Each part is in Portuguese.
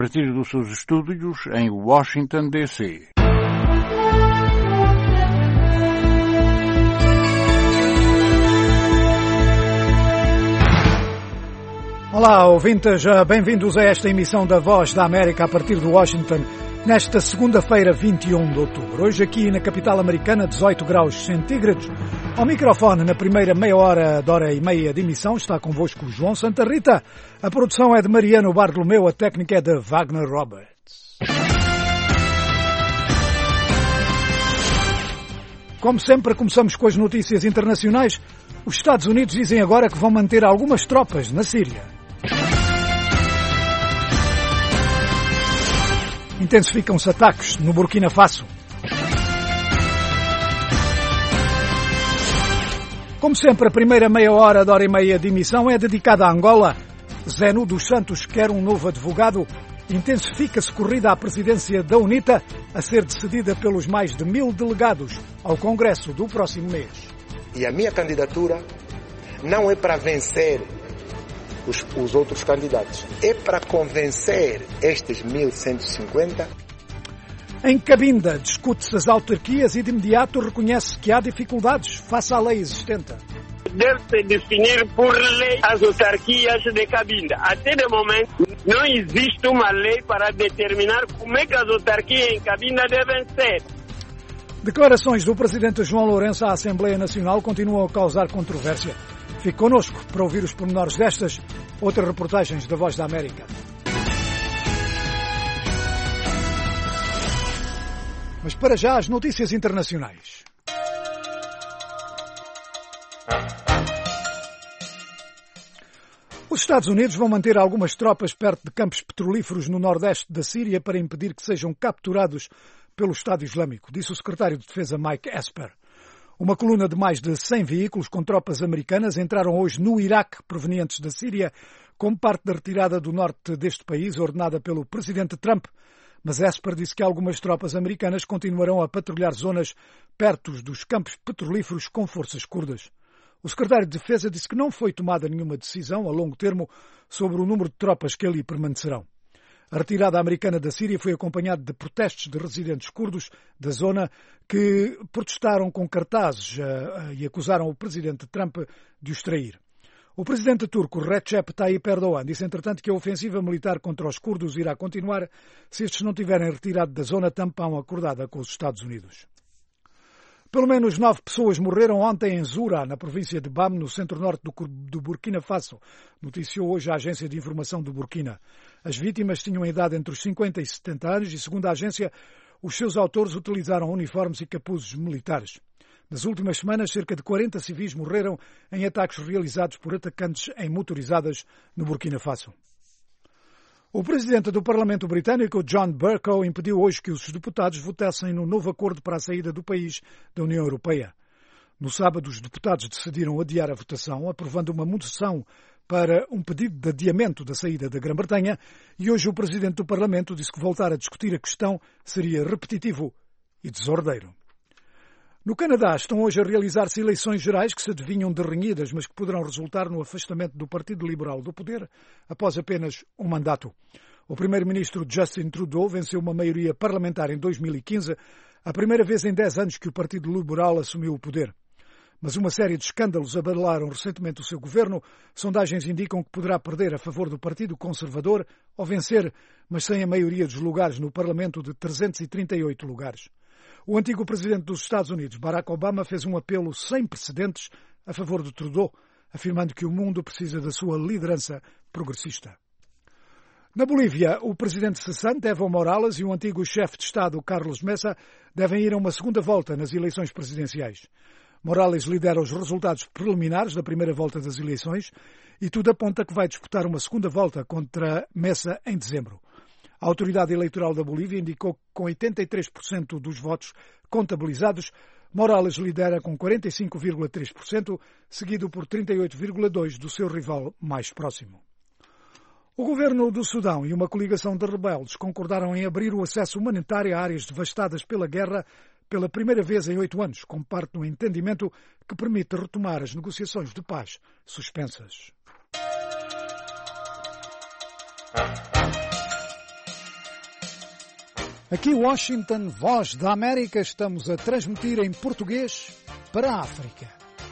A partir dos seus estúdios em Washington, D.C. Olá, ouvintes, bem-vindos a esta emissão da Voz da América a partir de Washington, nesta segunda-feira, 21 de outubro. Hoje aqui na capital americana, 18 graus centígrados. Ao microfone, na primeira meia hora e meia de emissão, está convosco João Santa Rita. A produção é de Mariano Bartolomeu, a técnica é de Wagner Roberts. Como sempre, começamos com as notícias internacionais. Os Estados Unidos dizem agora que vão manter algumas tropas na Síria. Intensificam-se ataques no Burkina Faso. Como sempre, a primeira meia hora e meia de emissão é dedicada a Angola. Zeno dos Santos quer um novo advogado. Intensifica-se corrida à presidência da UNITA, a ser decidida pelos mais de 1000 delegados ao Congresso do próximo mês. E a minha candidatura não é para vencer os outros candidatos, é para convencer estes 1150. Em Cabinda, discute-se as autarquias e de imediato reconhece que há dificuldades face à lei existente. Deve-se definir por lei as autarquias de Cabinda. Até de momento, não existe uma lei para determinar como é que as autarquias em Cabinda devem ser. Declarações do presidente João Lourenço à Assembleia Nacional continuam a causar controvérsia. Fique connosco para ouvir os pormenores destas outras reportagens da Voz da América. Mas para já as notícias internacionais. Os Estados Unidos vão manter algumas tropas perto de campos petrolíferos no nordeste da Síria para impedir que sejam capturados pelo Estado Islâmico, disse o secretário de Defesa Mike Esper. Uma coluna de mais de 100 veículos com tropas americanas entraram hoje no Iraque, provenientes da Síria, como parte da retirada do norte deste país, ordenada pelo presidente Trump. Mas Esper disse que algumas tropas americanas continuarão a patrulhar zonas perto dos campos petrolíferos com forças curdas. O secretário de Defesa disse que não foi tomada nenhuma decisão a longo termo sobre o número de tropas que ali permanecerão. A retirada americana da Síria foi acompanhada de protestos de residentes curdos da zona que protestaram com cartazes e acusaram o presidente Trump de os trair. O presidente turco Recep Tayyip Erdogan disse, entretanto, que a ofensiva militar contra os curdos irá continuar se estes não tiverem retirado da zona tampão acordada com os Estados Unidos. Pelo menos 9 pessoas morreram ontem em Zura, na província de Bam, no centro-norte do Burkina Faso, noticiou hoje a agência de informação do Burkina. As vítimas tinham idade entre os 50 e 70 anos e, segundo a agência, os seus autores utilizaram uniformes e capuzes militares. Nas últimas semanas, cerca de 40 civis morreram em ataques realizados por atacantes em motorizadas no Burkina Faso. O presidente do Parlamento Britânico, John Bercow, impediu hoje que os deputados votassem no novo acordo para a saída do país da União Europeia. No sábado, os deputados decidiram adiar a votação, aprovando uma moção para um pedido de adiamento da saída da Grã-Bretanha, e hoje o presidente do Parlamento disse que voltar a discutir a questão seria repetitivo e desordeiro. No Canadá estão hoje a realizar-se eleições gerais que se adivinham de renhidas, mas que poderão resultar no afastamento do Partido Liberal do poder após apenas um mandato. O primeiro-ministro Justin Trudeau venceu uma maioria parlamentar em 2015, a primeira vez em 10 anos que o Partido Liberal assumiu o poder. Mas uma série de escândalos abalaram recentemente o seu governo. Sondagens indicam que poderá perder a favor do Partido Conservador ou vencer, mas sem a maioria dos lugares no Parlamento de 338 lugares. O antigo presidente dos Estados Unidos, Barack Obama, fez um apelo sem precedentes a favor de Trudeau, afirmando que o mundo precisa da sua liderança progressista. Na Bolívia, o presidente cessante, Evo Morales, e o antigo chefe de Estado, Carlos Mesa, devem ir a uma segunda volta nas eleições presidenciais. Morales lidera os resultados preliminares da primeira volta das eleições e tudo aponta que vai disputar uma segunda volta contra Mesa em dezembro. A Autoridade Eleitoral da Bolívia indicou que com 83% dos votos contabilizados, Morales lidera com 45,3%, seguido por 38,2% do seu rival mais próximo. O governo do Sudão e uma coligação de rebeldes concordaram em abrir o acesso humanitário a áreas devastadas pela guerra pela primeira vez em 8 anos, como parte do entendimento que permite retomar as negociações de paz suspensas. Aqui Washington, Voz da América, estamos a transmitir em português para a África.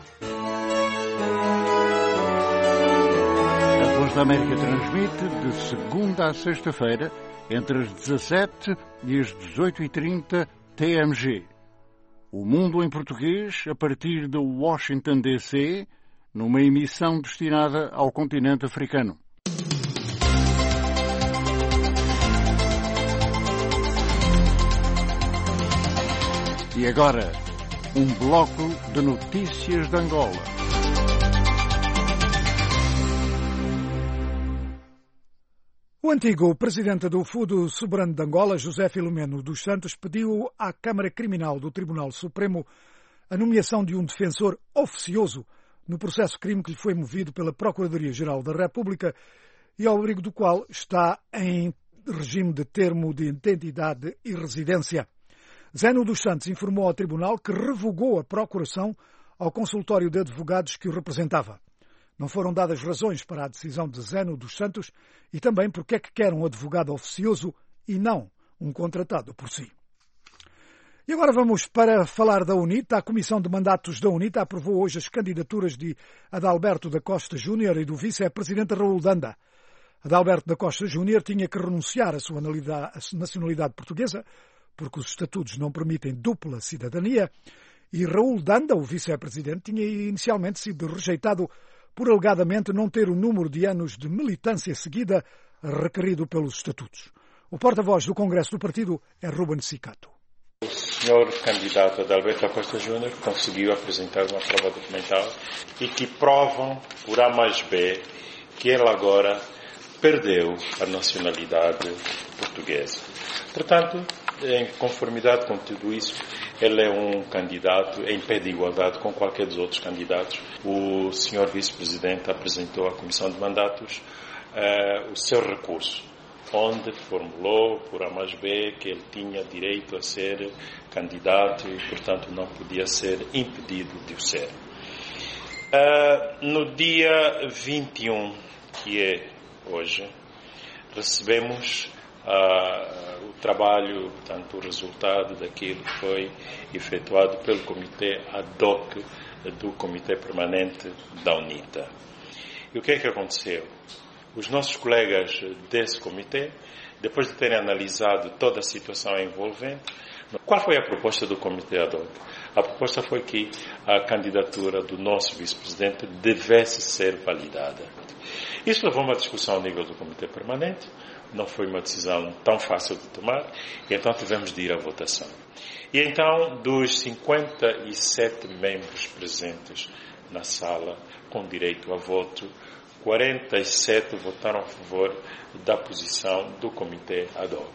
A Voz da América transmite de segunda a sexta-feira, entre as 17 e as 18h30 TMG. O Mundo em Português, a partir de Washington, D.C., numa emissão destinada ao continente africano. E agora, um bloco de notícias de Angola. O antigo presidente do Fundo Soberano de Angola, José Filomeno dos Santos, pediu à Câmara Criminal do Tribunal Supremo a nomeação de um defensor oficioso no processo crime que lhe foi movido pela Procuradoria-Geral da República e ao abrigo do qual está em regime de termo de identidade e residência. Zeno dos Santos informou ao Tribunal que revogou a procuração ao consultório de advogados que o representava. Não foram dadas razões para a decisão de Zeno dos Santos e também porque é que quer um advogado oficioso e não um contratado por si. E agora vamos para falar da UNITA. A Comissão de Mandatos da UNITA aprovou hoje as candidaturas de Adalberto da Costa Júnior e do vice-presidente Raul Danda. Adalberto da Costa Júnior tinha que renunciar à sua nacionalidade portuguesa, porque os estatutos não permitem dupla cidadania, e Raul Danda, o vice-presidente, tinha inicialmente sido rejeitado por alegadamente não ter o número de anos de militância seguida requerido pelos estatutos. O porta-voz do Congresso do partido é Ruben Sicato. O senhor candidato Adalberto da Costa Júnior conseguiu apresentar uma prova documental e que provam, por A mais B, que ele agora perdeu a nacionalidade portuguesa. Portanto, em conformidade com tudo isso, ele é um candidato em pé de igualdade com qualquer dos outros candidatos. O senhor vice-presidente apresentou à Comissão de Mandatos o seu recurso, onde formulou, por A mais B, que ele tinha direito a ser candidato e, portanto, não podia ser impedido de o ser. No dia 21, que é hoje, recebemos o trabalho, portanto, o resultado daquilo que foi efetuado pelo Comitê ad hoc do Comitê Permanente da UNITA. E o que é que aconteceu? Os nossos colegas desse comitê, depois de terem analisado toda a situação envolvente, qual foi a proposta do Comitê ad hoc? A proposta foi que a candidatura do nosso vice-presidente devesse ser validada. Isso levou a uma discussão ao nível do Comitê Permanente. Não foi uma decisão tão fácil de tomar, e então tivemos de ir à votação. E então, dos 57 membros presentes na sala, com direito a voto, 47 votaram a favor da posição do Comitê ad hoc.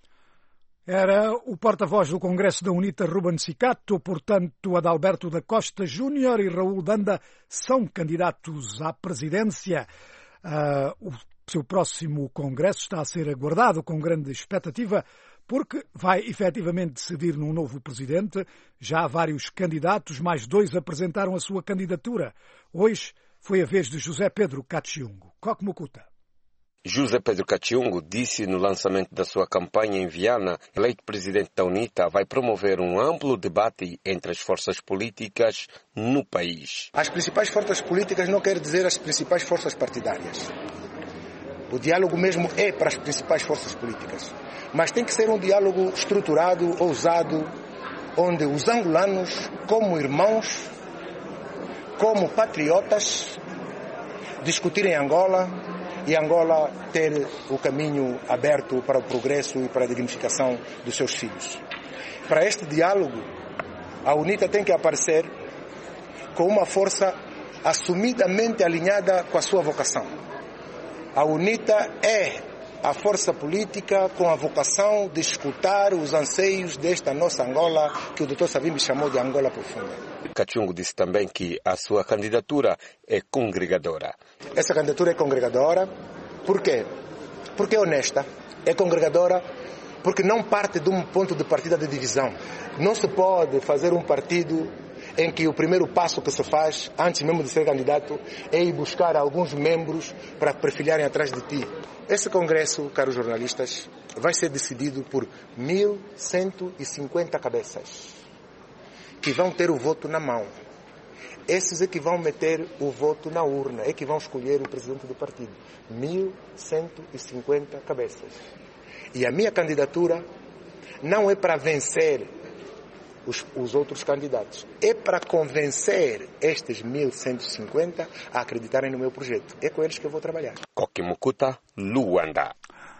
Era o porta-voz do Congresso da UNITA, Ruben Sicato. Portanto, Adalberto da Costa Júnior e Raul Danda são candidatos à presidência. O seu próximo congresso está a ser aguardado com grande expectativa, porque vai efetivamente decidir num novo presidente. Já há vários candidatos, mais 2 apresentaram a sua candidatura. Hoje foi a vez de José Pedro Caciungo. Kokmukuta. José Pedro Caciungo disse no lançamento da sua campanha em Viana, eleito presidente da UNITA, vai promover um amplo debate entre as forças políticas no país. As principais forças políticas não quer dizer as principais forças partidárias. O diálogo mesmo é para as principais forças políticas. Mas tem que ser um diálogo estruturado, ousado, onde os angolanos, como irmãos, como patriotas, discutirem Angola e Angola ter o caminho aberto para o progresso e para a dignificação dos seus filhos. Para este diálogo, a UNITA tem que aparecer com uma força assumidamente alinhada com a sua vocação. A UNITA é a força política com a vocação de escutar os anseios desta nossa Angola, que o Dr. Savimbi chamou de Angola profunda. Caciungo disse também que a sua candidatura é congregadora. Essa candidatura é congregadora. Por quê? Porque é honesta, é congregadora, porque não parte de um ponto de partida de divisão. Não se pode fazer um partido em que o primeiro passo que se faz, antes mesmo de ser candidato, é ir buscar alguns membros para perfilharem atrás de ti. Esse congresso, caros jornalistas, vai ser decidido por 1.150 cabeças que vão ter o voto na mão. Esses é que vão meter o voto na urna, é que vão escolher o presidente do partido. 1.150 cabeças. E a minha candidatura não é para vencer os outros candidatos. É para convencer estes 1.150 a acreditarem no meu projeto. É com eles que eu vou trabalhar. Koki Mukuta, Luanda.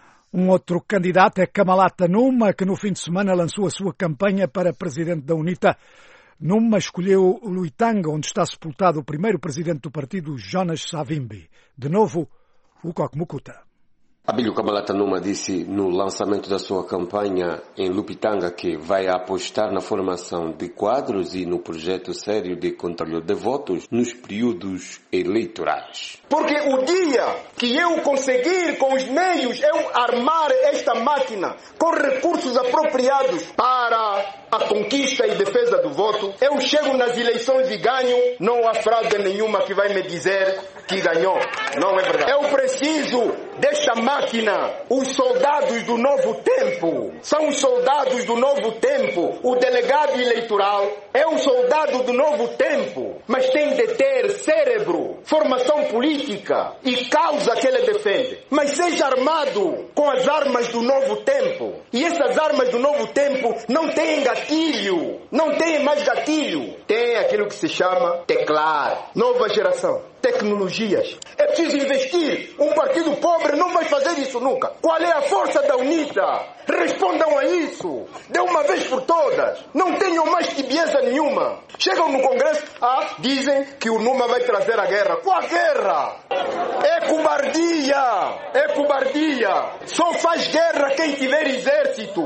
Um outro candidato é Kamalata Numa, que no fim de semana lançou a sua campanha para presidente da UNITA. Numa escolheu Luitanga, onde está sepultado o primeiro presidente do partido, Jonas Savimbi. De novo, o Koki Mukuta. Abílio Kamalata Numa disse no lançamento da sua campanha em Lupitanga que vai apostar na formação de quadros e no projeto sério de controle de votos nos períodos eleitorais. Porque o dia que eu conseguir com os meios, eu armar esta máquina com recursos apropriados para a conquista e defesa do voto, eu chego nas eleições e ganho, não há fraude nenhuma que vai me dizer que ganhou. Não é verdade. Eu preciso desta máquina. Os soldados do novo tempo são os soldados do novo tempo. O delegado eleitoral é um soldado do novo tempo, mas tem de ter cérebro, formação política e causa que ele defende. Mas seja armado com as armas do novo tempo. E essas armas do novo tempo não têm gatilho, não têm mais gatilho. Tem aquilo que se chama teclar. Nova geração. Tecnologias. É preciso investir. Um partido pobre não vai fazer isso nunca. Qual é a força da UNITA? Respondam a isso. De uma vez por todas. Não tenham mais tibieza nenhuma. Chegam no Congresso, dizem que o Numa vai trazer a guerra. Qual guerra? É cobardia. É cobardia. Só faz guerra quem tiver exército.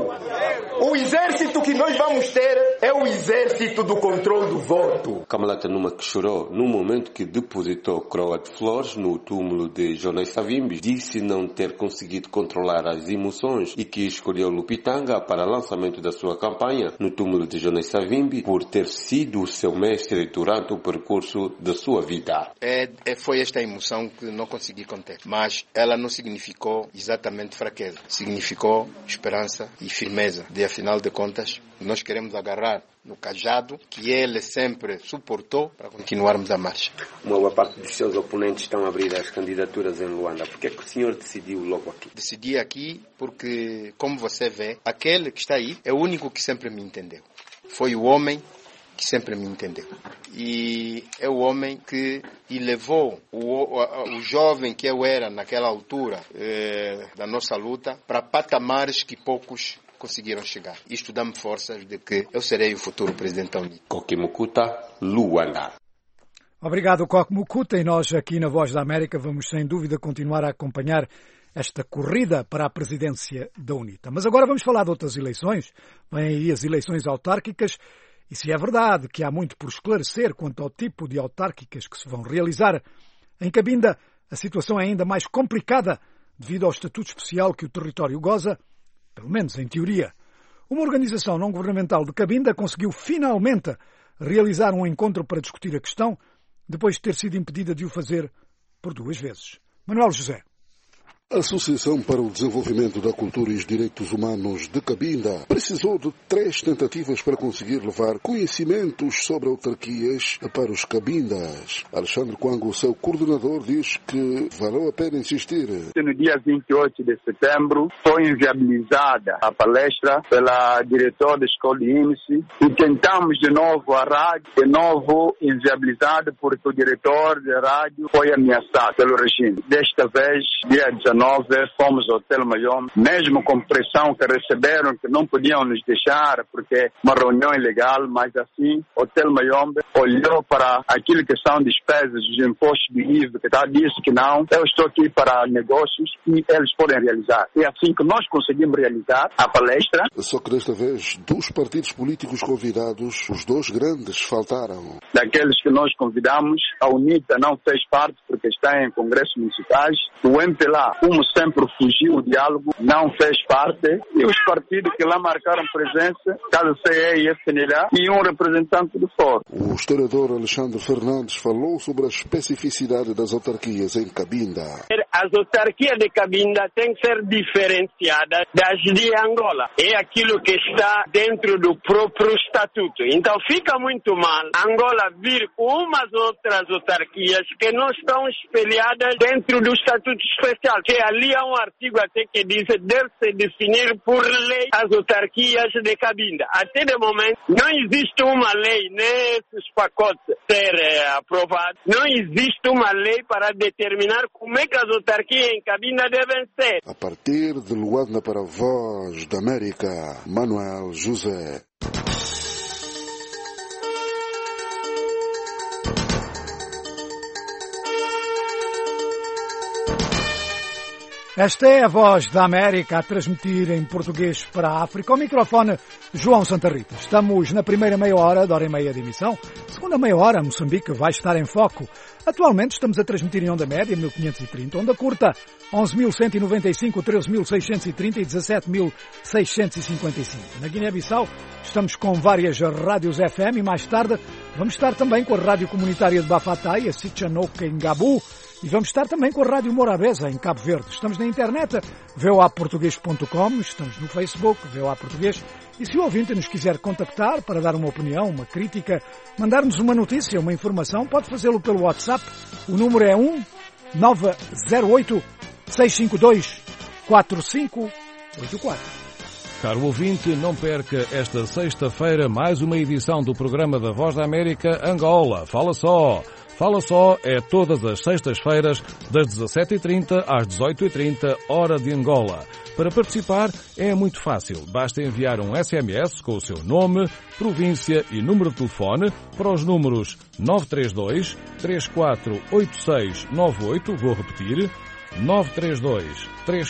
O exército que nós vamos ter é o exército do controle do voto. Kamalata Numa, que chorou no momento que depositou coroa de flores no túmulo de Jonas Savimbi, disse não ter conseguido controlar as emoções e que escolheu Lupitanga para o lançamento da sua campanha no túmulo de Jonas Savimbi por ter sido o seu mestre durante o percurso da sua vida. Foi esta emoção que não consegui conter, mas ela não significou exatamente fraqueza, significou esperança e firmeza. De afinal de contas, nós queremos agarrar no cajado que ele sempre suportou para continuarmos a marcha. Uma boa parte dos seus oponentes estão a abrir as candidaturas em Luanda. Por que é que o senhor decidiu logo aqui? Decidi aqui porque, como você vê, aquele que está aí é o único que sempre me entendeu. Foi o homem que sempre me entendeu. E é o homem que elevou o jovem que eu era naquela altura da nossa luta para patamares que poucos conseguiram chegar. Isto dá-me forças de que eu serei o futuro presidente da UNITA. Koki Mukuta, Luanda. Obrigado, Koki Mukuta, e nós aqui na Voz da América vamos sem dúvida continuar a acompanhar esta corrida para a presidência da UNITA. Mas agora vamos falar de outras eleições. Vêm aí as eleições autárquicas e se é verdade que há muito por esclarecer quanto ao tipo de autárquicas que se vão realizar, em Cabinda a situação é ainda mais complicada devido ao estatuto especial que o território goza, pelo menos em teoria. Uma organização não governamental de Cabinda conseguiu finalmente realizar um encontro para discutir a questão, depois de ter sido impedida de o fazer por 2 vezes. Manuel José. A Associação para o Desenvolvimento da Cultura e os Direitos Humanos de Cabinda precisou de 3 tentativas para conseguir levar conhecimentos sobre autarquias para os cabindas. Alexandre Quango, seu coordenador, diz que valeu a pena insistir. No dia 28 de setembro foi inviabilizada a palestra pela diretora da escola de índice e tentamos de novo a rádio, de novo inviabilizada porque o diretor da rádio foi ameaçado pelo regime. Desta vez, dia 19, fomos ao Hotel Mayombe, mesmo com pressão que receberam, que não podiam nos deixar, porque é uma reunião ilegal, mas assim, o Hotel Mayombe olhou para aquilo que são despesas dos impostos do IVA, que disse que não, eu estou aqui para negócios e eles podem realizar. É assim que nós conseguimos realizar a palestra. Só que desta vez, dos partidos políticos convidados, os 2 grandes faltaram. Daqueles que nós convidamos, a UNITA não fez parte porque está em congressos municipais, o MPLA como sempre, fugiu o diálogo, não fez parte. E os partidos que lá marcaram presença, caso CE e FNLA, e um representante do fórum. O historiador Alexandre Fernandes falou sobre a especificidade das autarquias em Cabinda. As autarquias de Cabinda têm que ser diferenciadas das de Angola. É aquilo que está dentro do próprio estatuto. Então fica muito mal Angola vir com umas outras autarquias que não estão espelhadas dentro do estatuto especial. Que ali há um artigo até que diz que deve-se definir por lei as autarquias de Cabinda. Até de momento não existe uma lei nesses pacotes ser aprovados. Não existe uma lei para determinar como é que as autarquias em Cabinda devem ser. A partir de Luanda para a Voz da América, Manuel José. Esta é a Voz da América a transmitir em português para a África. Ao microfone, João Santa Rita. Estamos na primeira meia hora, de hora e meia de emissão. Segunda meia hora, Moçambique vai estar em foco. Atualmente estamos a transmitir em onda média, 1530, onda curta, 11.195, 13.630 e 17.655. Na Guiné-Bissau estamos com várias rádios FM e mais tarde vamos estar também com a Rádio Comunitária de Bafatai, a Sichanouca em Gabu, e vamos estar também com a Rádio Morabeza, em Cabo Verde. Estamos na internet, voaportugues.com, estamos no Facebook, VOA Português. E se o ouvinte nos quiser contactar para dar uma opinião, uma crítica, mandar-nos uma notícia, uma informação, pode fazê-lo pelo WhatsApp. O número é 1-908-652-4584. Caro ouvinte, não perca esta sexta-feira mais uma edição do programa da Voz da América Angola. Fala só! Fala Só é todas as sextas-feiras, das 17h30 às 18h30, hora de Angola. Para participar é muito fácil. Basta enviar um SMS com o seu nome, província e número de telefone para os números 932 348698, vou repetir, 932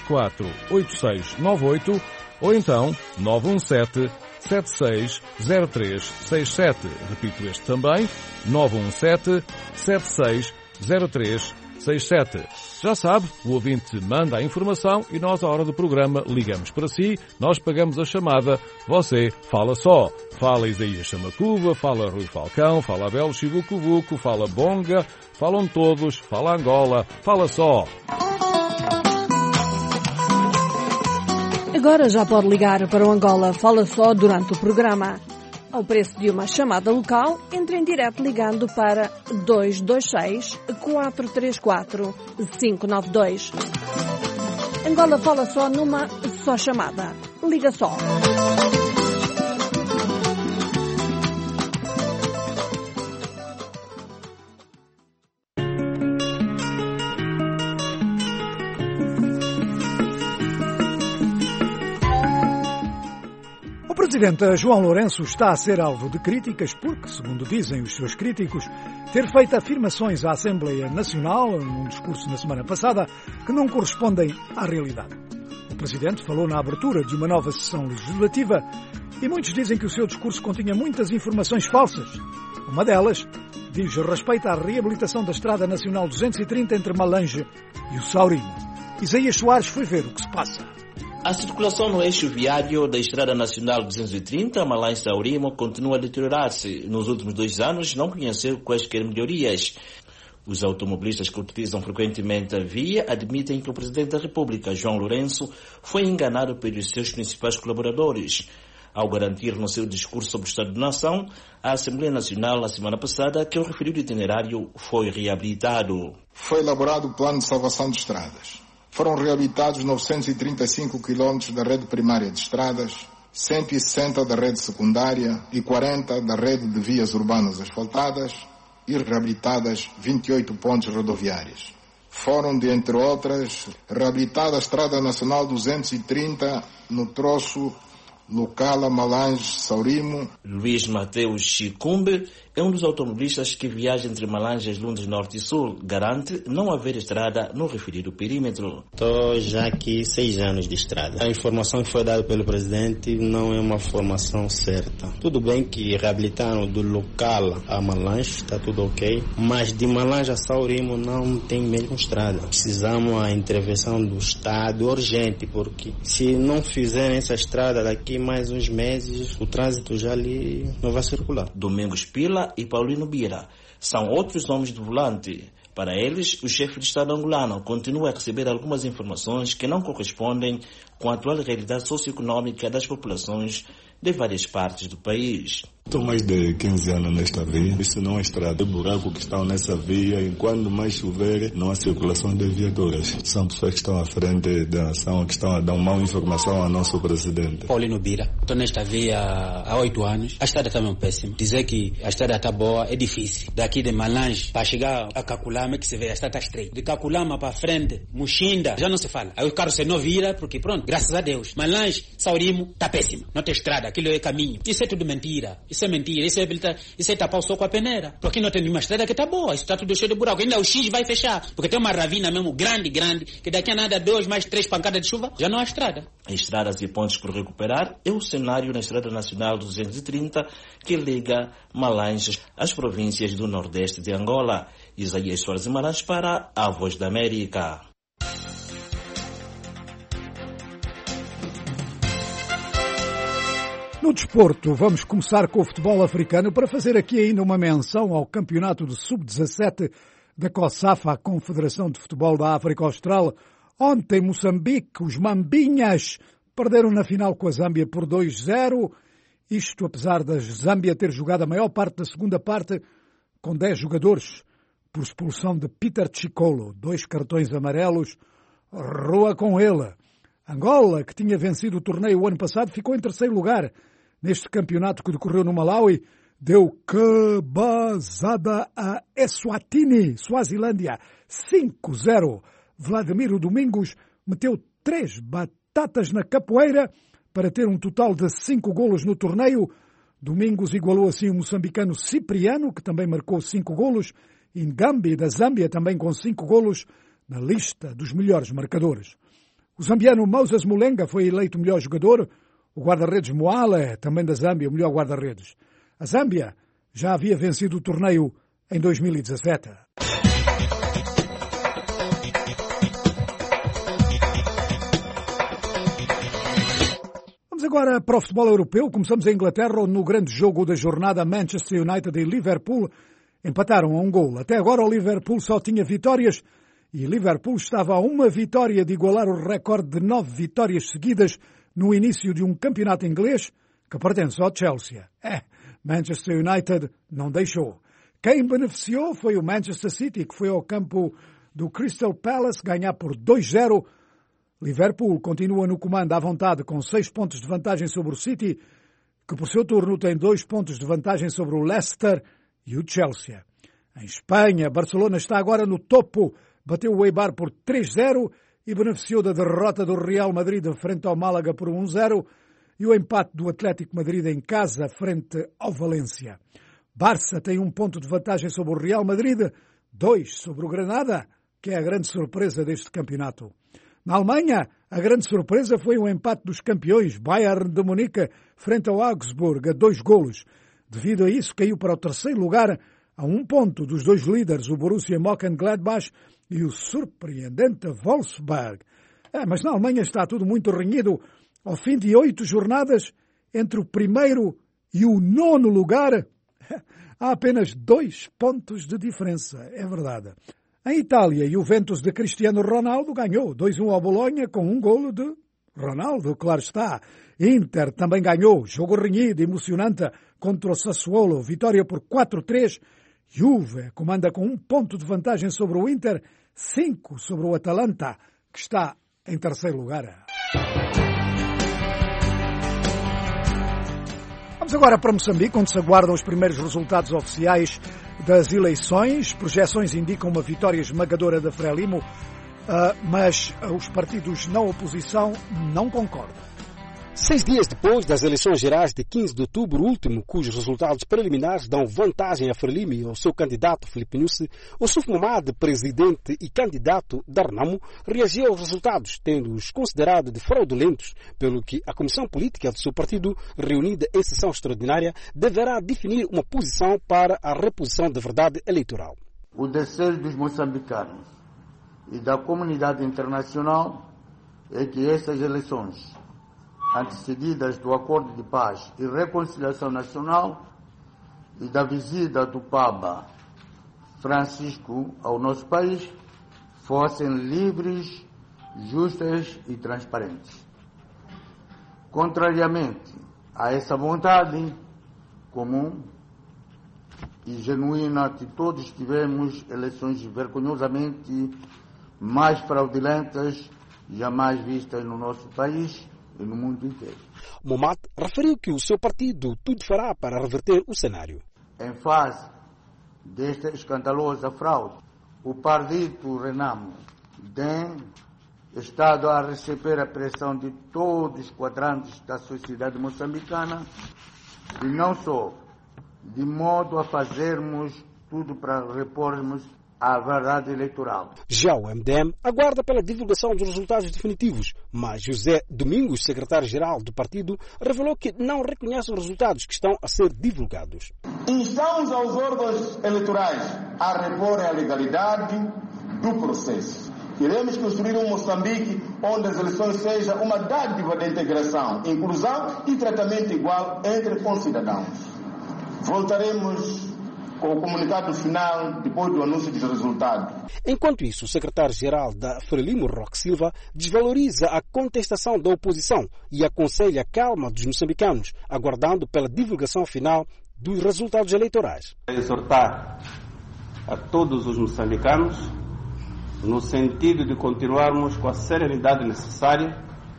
348698, ou então 917 760367. Repito este também, 917 760367. Já sabe, o ouvinte manda a informação e nós, à hora do programa, ligamos para si, nós pagamos a chamada, você fala só. Fala Isaías Chamacuva, fala Rui Falcão, fala Abel Chibucuvuco, fala Bonga, falam todos, fala Angola, fala só. Agora já pode ligar para o Angola Fala Só durante o programa. Ao preço de uma chamada local, entre em direto ligando para 226-434-592. Angola Fala Só numa só chamada. Liga só. O presidente João Lourenço está a ser alvo de críticas porque, segundo dizem os seus críticos, ter feito afirmações à Assembleia Nacional, num discurso na semana passada, que não correspondem à realidade. O presidente falou na abertura de uma nova sessão legislativa e muitos dizem que o seu discurso continha muitas informações falsas. Uma delas diz respeito à reabilitação da Estrada Nacional 230 entre Malange e o Saurimo. Isaías Soares foi ver o que se passa. A circulação no eixo viário da Estrada Nacional 230, Malange-Saurimo, continua a deteriorar-se. Nos últimos 2 anos não conheceu quaisquer melhorias. Os automobilistas que utilizam frequentemente a via admitem que o Presidente da República, João Lourenço, foi enganado pelos seus principais colaboradores. Ao garantir no seu discurso sobre o Estado de Nação, a Assembleia Nacional, na semana passada, que o referido itinerário foi reabilitado. Foi elaborado o Plano de Salvação de Estradas. Foram reabilitados 935 quilómetros da rede primária de estradas, 160 da rede secundária e 40 da rede de vias urbanas asfaltadas e reabilitadas 28 pontes rodoviárias. Foram, de entre outras, reabilitada a Estrada Nacional 230 no troço Lucala, Malange, Saurimo. Luís Mateus Chicumbe é um dos automobilistas que viaja entre Malange, Lundes Norte e Sul. Garante não haver estrada no referido perímetro. Estou já aqui 6 anos de estrada. A informação que foi dada pelo presidente não é uma informação certa. Tudo bem que reabilitaram do local a Malange, está tudo ok, mas de Malange a Saurimo não tem mesmo estrada. Precisamos a intervenção do Estado urgente, porque se não fizerem essa estrada daqui mais uns meses, o trânsito já ali não vai circular. Domingos Pila e Paulino Bira são outros nomes do volante. Para eles, o chefe de Estado angolano continua a receber algumas informações que não correspondem com a atual realidade socioeconômica das populações de várias partes do país. Estou mais de 15 anos nesta via. Isso não é estrada. O buraco que estão nessa via, e quando mais chover, não há circulação de viaturas. São pessoas que estão à frente da ação, que estão a dar uma má informação ao nosso presidente. Paulino Bira. Estou nesta via há 8 anos. A estrada também é péssima. Dizer que a estrada está boa é difícil. Daqui de Malange para chegar a Caculama, que se vê, a estrada está estreita. De Caculama para frente, Muxinda, já não se fala. Aí o carro se não vira, porque pronto, graças a Deus. Malange, Saurimo, está péssimo. Não tem estrada, aquilo é caminho. Isso é tudo mentira. Isso é mentira, isso é tapar o sol com a peneira. Porque não tem nenhuma estrada que está boa, isso está tudo cheio de buraco. Ainda o X vai fechar, porque tem uma ravina mesmo grande, que daqui a nada 2 mais 3 pancadas de chuva, já não há estrada. Estradas e pontes por recuperar é o cenário na Estrada Nacional 230 que liga Malange às províncias do Nordeste de Angola. Isaías Soares Malange para a Voz da América. No desporto, vamos começar com o futebol africano para fazer aqui ainda uma menção ao campeonato de sub-17 da COSAFA, a Confederação de Futebol da África Austral. Ontem, Moçambique, os Mambinhas, perderam na final com a Zâmbia por 2-0. Isto apesar da Zâmbia ter jogado a maior parte da segunda parte com 10 jogadores, por expulsão de Peter Chikolo, 2 cartões amarelos, rua com ele. Angola, que tinha vencido o torneio o ano passado, ficou em terceiro lugar neste campeonato que decorreu no Malawi, deu cabazada a Eswatini, Suazilândia, 5-0. Vladimiro Domingos meteu 3 batatas na capoeira para ter um total de 5 golos no torneio. Domingos igualou assim o moçambicano Cipriano, que também marcou 5 golos, e Ngambi, da Zâmbia, também com 5 golos na lista dos melhores marcadores. O zambiano Moses Mulenga foi eleito melhor jogador, o guarda-redes Moale, também da Zâmbia, o melhor guarda-redes. A Zâmbia já havia vencido o torneio em 2017. Vamos agora para o futebol europeu. Começamos em Inglaterra, onde no grande jogo da jornada Manchester United e Liverpool empataram a 1 gol. Até agora o Liverpool só tinha vitórias e Liverpool estava a uma vitória de igualar o recorde de 9 vitórias seguidas no início de um campeonato inglês que pertence ao Chelsea. Manchester United não deixou. Quem beneficiou foi o Manchester City, que foi ao campo do Crystal Palace ganhar por 2-0. Liverpool continua no comando à vontade com 6 pontos de vantagem sobre o City, que por seu turno tem 2 pontos de vantagem sobre o Leicester e o Chelsea. Em Espanha, Barcelona está agora no topo, bateu o Eibar por 3-0 e beneficiou da derrota do Real Madrid frente ao Málaga por 1-0 e o empate do Atlético Madrid em casa frente ao Valência. Barça tem 1 ponto de vantagem sobre o Real Madrid, 2 sobre o Granada, que é a grande surpresa deste campeonato. Na Alemanha, a grande surpresa foi o empate dos campeões Bayern de Munique frente ao Augsburg a 2 golos. Devido a isso, caiu para o terceiro lugar a 1 ponto dos 2 líderes, o Borussia Mönchengladbach e o surpreendente Wolfsburg. Mas na Alemanha está tudo muito renhido. Ao fim de 8 jornadas, entre o primeiro e o 9º lugar, há apenas 2 pontos de diferença. É verdade. Em Itália, Juventus de Cristiano Ronaldo ganhou 2-1 ao Bolonha com 1 golo de Ronaldo, claro está. Inter também ganhou, jogo renhido, emocionante, contra o Sassuolo, vitória por 4-3. Juve comanda com 1 ponto de vantagem sobre o Inter, 5 sobre o Atalanta, que está em terceiro lugar. Vamos agora para Moçambique, onde se aguardam os primeiros resultados oficiais das eleições. Projeções indicam uma vitória esmagadora da Frelimo, mas os partidos na oposição não concordam. 6 dias depois das eleições gerais de 15 de outubro último, cujos resultados preliminares dão vantagem a Frelimo e ao seu candidato Filipe Nyusi, o Suf Mahamat, presidente e candidato da Renamo, reagiu aos resultados, tendo-os considerado de fraudulentos, pelo que a Comissão Política do seu partido, reunida em sessão extraordinária, deverá definir uma posição para a reposição da verdade eleitoral. O desejo dos moçambicanos e da comunidade internacional é que estas eleições, antecedidas do Acordo de Paz e Reconciliação Nacional e da visita do Papa Francisco ao nosso país, fossem livres, justas e transparentes. Contrariamente a essa vontade comum e genuína que todos tivemos, eleições vergonhosamente mais fraudulentas jamais vistas no nosso país e no mundo inteiro. Mahamat referiu que o seu partido tudo fará para reverter o cenário. Em face desta escandalosa fraude, o partido Renamo tem estado a receber a pressão de todos os quadrantes da sociedade moçambicana e não só, de modo a fazermos tudo para repormos a verdade eleitoral. Já o MDM aguarda pela divulgação dos resultados definitivos, mas José Domingos, secretário-geral do partido, revelou que não reconhece os resultados que estão a ser divulgados. Instamos aos órgãos eleitorais a reporem a legalidade do processo. Queremos construir um Moçambique onde as eleições sejam uma dádiva de integração, inclusão e tratamento igual entre concidadãos. Voltaremos com o comunicado final depois do anúncio dos resultados. Enquanto isso, o secretário-geral da Frelimo, Roque Silva, desvaloriza a contestação da oposição e aconselha a calma dos moçambicanos, aguardando pela divulgação final dos resultados eleitorais. Exortar a todos os moçambicanos no sentido de continuarmos com a serenidade necessária,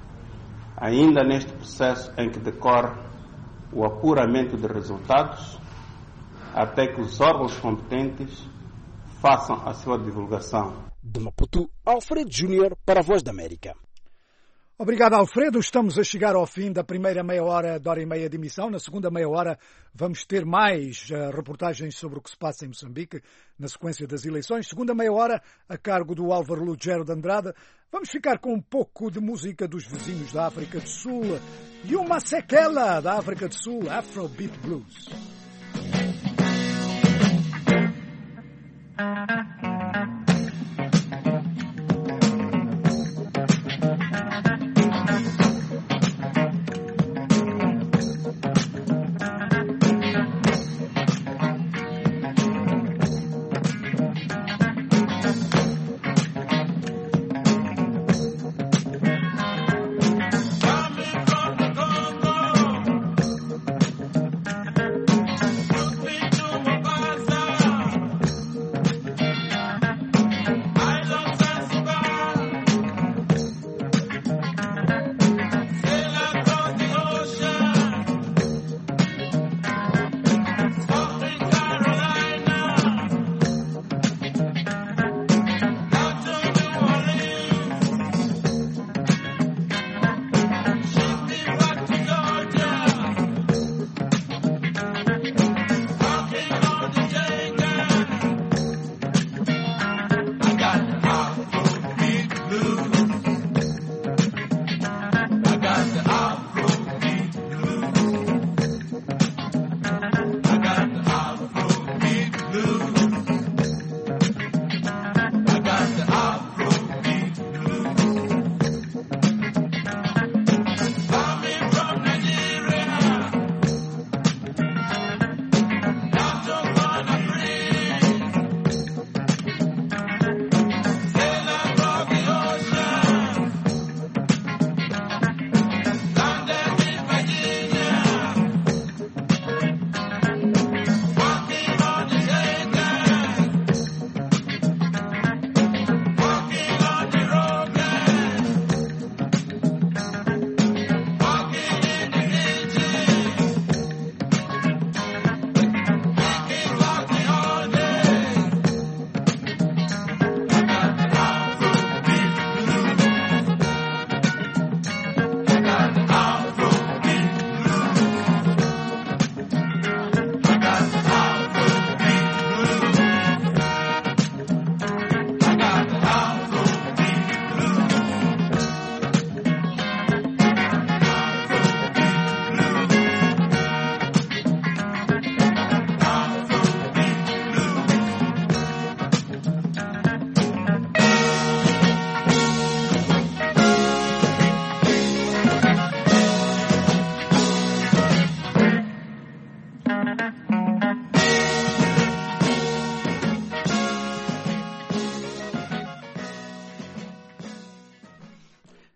ainda neste processo em que decorre o apuramento de resultados, até que os órgãos competentes façam a sua divulgação. De Maputo, Alfredo Júnior para a Voz da América. Obrigado, Alfredo. Estamos a chegar ao fim da primeira meia hora e meia de emissão. Na segunda meia hora vamos ter mais reportagens sobre o que se passa em Moçambique na sequência das eleições. Segunda meia hora a cargo do Álvaro Lugero de Andrade. Vamos ficar com um pouco de música dos vizinhos da África do Sul. E uma sequela da África do Sul, Afrobeat Blues.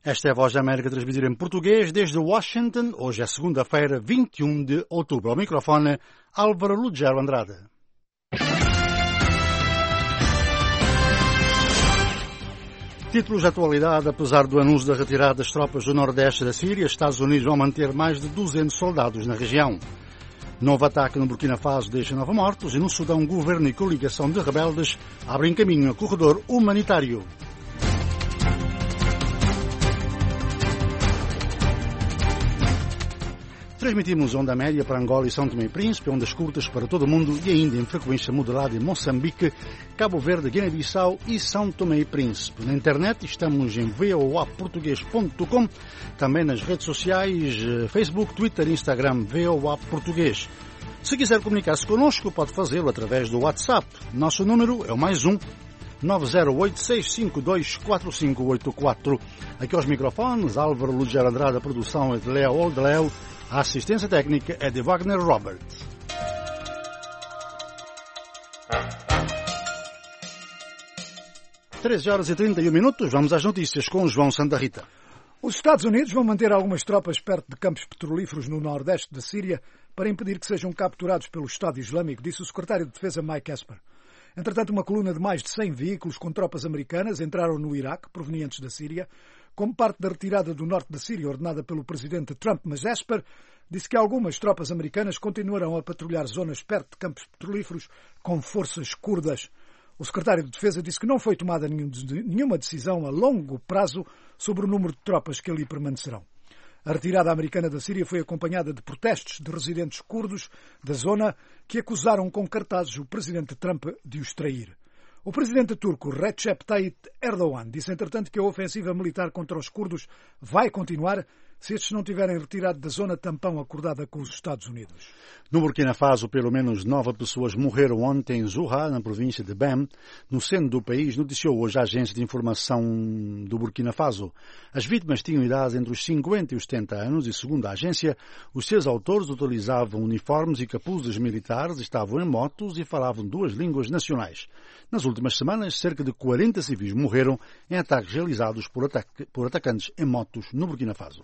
Esta é a Voz da América transmitida em português desde Washington. Hoje é segunda-feira, 21 de outubro. Ao microfone, Álvaro Lugero Andrade. Títulos de atualidade. Apesar do anúncio da retirada das tropas do nordeste da Síria, Estados Unidos vão manter mais de 200 soldados na região. Novo ataque no Burkina Faso deixa 9 mortos e no Sudão, governo e coligação de rebeldes abrem caminho a corredor humanitário. Transmitimos onda média para Angola e São Tomé e Príncipe, ondas curtas para todo o mundo e ainda em frequência moderada em Moçambique, Cabo Verde, Guiné-Bissau e São Tomé e Príncipe. Na internet estamos em voaportugues.com, também nas redes sociais, Facebook, Twitter e Instagram, VOA Português. Se quiser comunicar-se connosco, pode fazê-lo através do WhatsApp. Nosso número é o +1 908-652-4584. Aqui aos microfones, Álvaro Lugero Andrade, a produção é de Léo Oldeleu. A assistência técnica é de Wagner Robert. 13h31. Vamos às notícias com João Santa Rita. Os Estados Unidos vão manter algumas tropas perto de campos petrolíferos no nordeste da Síria para impedir que sejam capturados pelo Estado Islâmico, disse o secretário de Defesa Mike Esper. Entretanto, uma coluna de mais de 100 veículos com tropas americanas entraram no Iraque, provenientes da Síria, como parte da retirada do norte da Síria ordenada pelo presidente Trump, mas Esper disse que algumas tropas americanas continuarão a patrulhar zonas perto de campos petrolíferos com forças curdas. O secretário de Defesa disse que não foi tomada nenhuma decisão a longo prazo sobre o número de tropas que ali permanecerão. A retirada americana da Síria foi acompanhada de protestos de residentes curdos da zona que acusaram com cartazes o presidente Trump de os trair. O presidente turco Recep Tayyip Erdogan disse, entretanto, que a ofensiva militar contra os curdos vai continuar se estes não tiverem retirado da zona tampão acordada com os Estados Unidos. No Burkina Faso, pelo menos 9 pessoas morreram ontem em Zouha, na província de Bem, no centro do país, noticiou hoje a agência de informação do Burkina Faso. As vítimas tinham idade entre os 50 e os 70 anos e, segundo a agência, os seus autores utilizavam uniformes e capuzes militares, estavam em motos e falavam 2 línguas nacionais. Nas últimas semanas, cerca de 40 civis morreram em ataques realizados por atacantes em motos no Burkina Faso.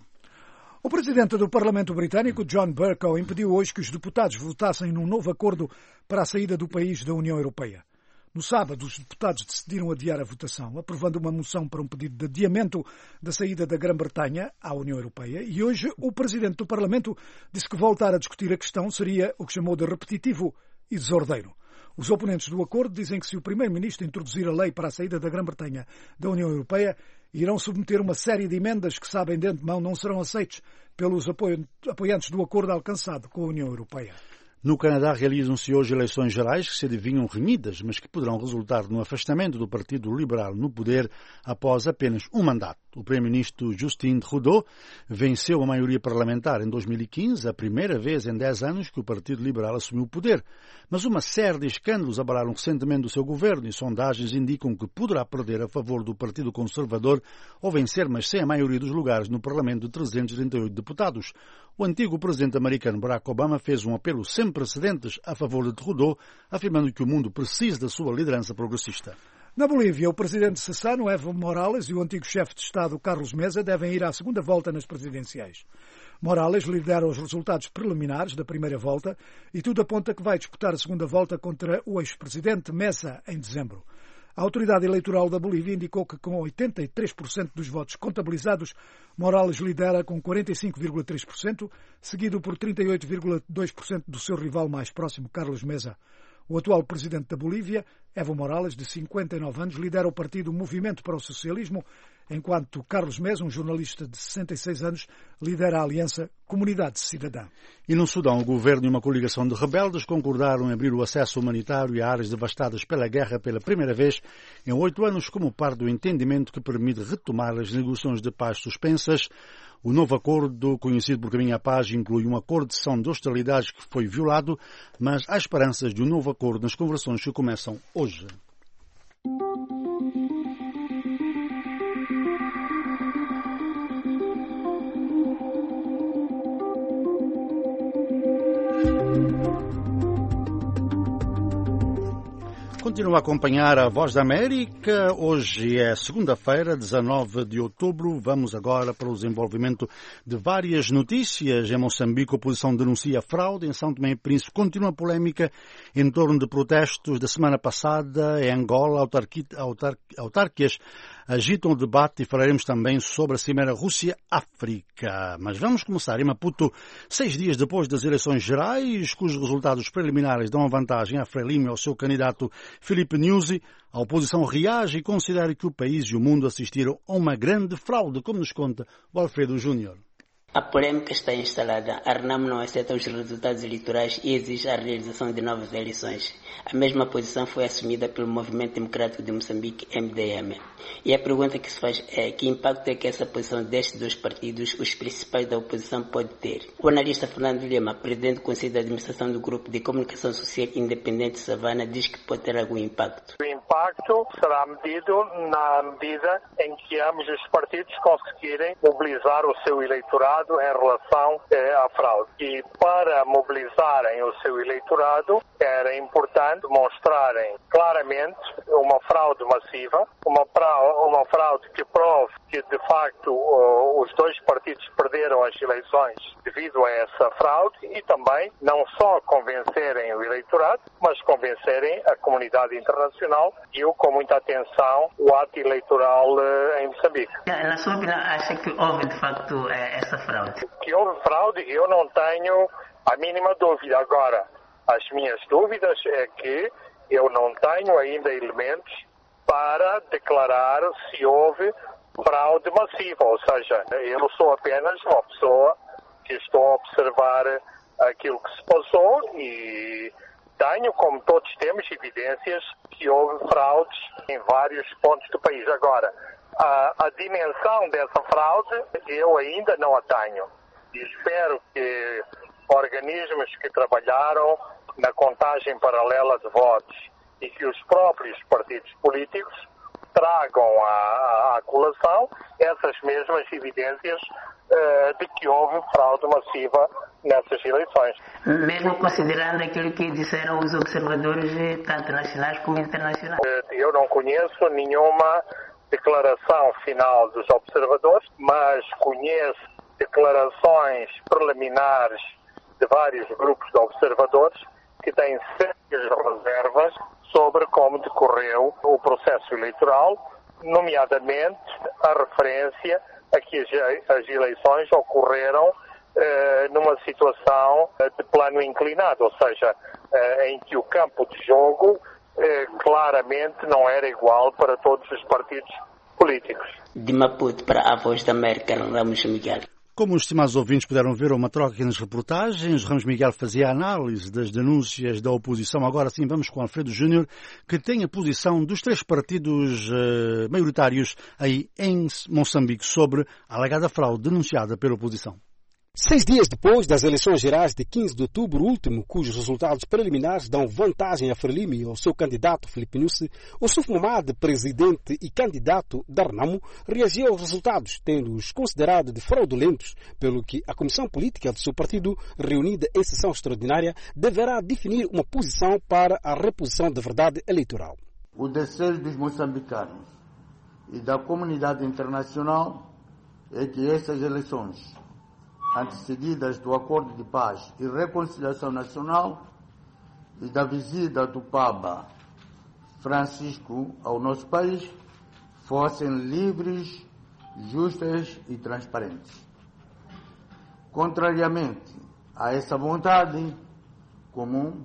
O presidente do Parlamento Britânico, John Bercow, impediu hoje que os deputados votassem num novo acordo para a saída do país da União Europeia. No sábado, os deputados decidiram adiar a votação, aprovando uma moção para um pedido de adiamento da saída da Grã-Bretanha à União Europeia, e hoje o presidente do Parlamento disse que voltar a discutir a questão seria o que chamou de repetitivo e desordeiro. Os oponentes do acordo dizem que se o primeiro-ministro introduzir a lei para a saída da Grã-Bretanha da União Europeia, irão submeter uma série de emendas que, sabem de antemão, não serão aceites pelos apoiantes do acordo alcançado com a União Europeia. No Canadá realizam-se hoje eleições gerais que se adivinham renhidas, mas que poderão resultar no afastamento do Partido Liberal no poder após apenas um mandato. O primeiro-ministro Justin Trudeau venceu a maioria parlamentar em 2015, a primeira vez em 10 anos que o Partido Liberal assumiu o poder. Mas uma série de escândalos abalaram recentemente o seu governo e sondagens indicam que poderá perder a favor do Partido Conservador ou vencer, mas sem a maioria dos lugares no Parlamento de 338 deputados. O antigo presidente americano Barack Obama fez um apelo sem precedentes a favor de Trudeau, afirmando que o mundo precisa da sua liderança progressista. Na Bolívia, o presidente cessano, Evo Morales, e o antigo chefe de Estado, Carlos Mesa, devem ir à segunda volta nas presidenciais. Morales lidera os resultados preliminares da primeira volta e tudo aponta que vai disputar a segunda volta contra o ex-presidente Mesa em dezembro. A autoridade eleitoral da Bolívia indicou que, com 83% dos votos contabilizados, Morales lidera com 45,3%, seguido por 38,2% do seu rival mais próximo, Carlos Mesa. O atual presidente da Bolívia, Evo Morales, de 59 anos, lidera o partido Movimento para o Socialismo, enquanto Carlos Mesa, um jornalista de 66 anos, lidera a aliança Comunidade Cidadã. E no Sudão, o governo e uma coligação de rebeldes concordaram em abrir o acesso humanitário a áreas devastadas pela guerra pela primeira vez em 8 anos, como parte do entendimento que permite retomar as negociações de paz suspensas. O novo acordo, conhecido por Caminho à Paz, inclui um acordo de cessão de hostilidades que foi violado, mas há esperanças de um novo acordo nas conversões que começam hoje. Continua a acompanhar a Voz da América. Hoje é segunda-feira, 19 de outubro. Vamos agora para o desenvolvimento de várias notícias. Em Moçambique, a oposição denuncia fraude. Em São Tomé e Príncipe, continua a polémica em torno de protestos da semana passada. Em Angola, autárquicas agitam o debate e falaremos também sobre a Cimeira Rússia-África. Mas vamos começar em Maputo, 6 dias depois das eleições gerais, cujos resultados preliminares dão a vantagem a Frelimo e ao seu candidato Filipe Nyusi. A oposição reage e considera que o país e o mundo assistiram a uma grande fraude, como nos conta o Alfredo Júnior. A polêmica está instalada. A RENAMO não aceita os resultados eleitorais e exige a realização de novas eleições. A mesma posição foi assumida pelo Movimento Democrático de Moçambique, MDM. E a pergunta que se faz é: que impacto é que essa posição destes dois partidos, os principais da oposição, pode ter? O analista Fernando Lima, presidente do Conselho de Administração do Grupo de Comunicação Social Independente Savana, diz que pode ter algum impacto. O impacto será medido na medida em que ambos os partidos conseguirem mobilizar o seu eleitorado em relação à fraude. E para mobilizarem o seu eleitorado era importante demonstrarem claramente uma fraude massiva, uma fraude que prove que de facto os dois partidos perderam as eleições devido a essa fraude e também não só convencerem o eleitorado, mas convencerem a comunidade internacional e com muita atenção o ato eleitoral em Moçambique. Na sua opinião, acha que houve de facto essa fraude? Que houve fraude, eu não tenho a mínima dúvida. Agora, as minhas dúvidas é que eu não tenho ainda elementos para declarar se houve fraude massiva, ou seja, eu sou apenas uma pessoa que estou a observar aquilo que se passou e tenho, como todos temos, evidências que houve fraudes em vários pontos do país. Agora, a dimensão dessa fraude eu ainda não a tenho. E espero que organismos que trabalharam na contagem paralela de votos e que os próprios partidos políticos tragam à colação essas mesmas evidências de que houve fraude massiva nessas eleições. Mesmo considerando aquilo que disseram os observadores, tanto nacionais como internacionais? Eu não conheço nenhuma declaração final dos observadores, mas conheço declarações preliminares de vários grupos de observadores que têm sérias reservas sobre como decorreu o processo eleitoral, nomeadamente a referência a que as eleições ocorreram numa situação de plano inclinado, ou seja, em que o campo de jogo claramente não era igual para todos os partidos políticos. De Maputo para a Voz da América, Ramos Miguel. Como os estimados ouvintes puderam ver uma troca nas reportagens, Ramos Miguel fazia a análise das denúncias da oposição. Agora sim vamos com Alfredo Júnior, que tem a posição dos 3 partidos maioritários aí em Moçambique sobre a alegada fraude denunciada pela oposição. 6 dias depois das eleições gerais de 15 de outubro último, cujos resultados preliminares dão vantagem a Frelimo e ao seu candidato Filipe Nyusi, o Suf Momad, presidente e candidato da RENAMO, reagiu aos resultados, tendo-os considerado de fraudulentos, pelo que a Comissão Política do seu partido, reunida em sessão extraordinária, deverá definir uma posição para a reposição da verdade eleitoral. O desejo dos moçambicanos e da comunidade internacional é que essas eleições, antecedidas do Acordo de Paz e Reconciliação Nacional e da visita do Papa Francisco ao nosso país, fossem livres, justas e transparentes. Contrariamente a essa vontade comum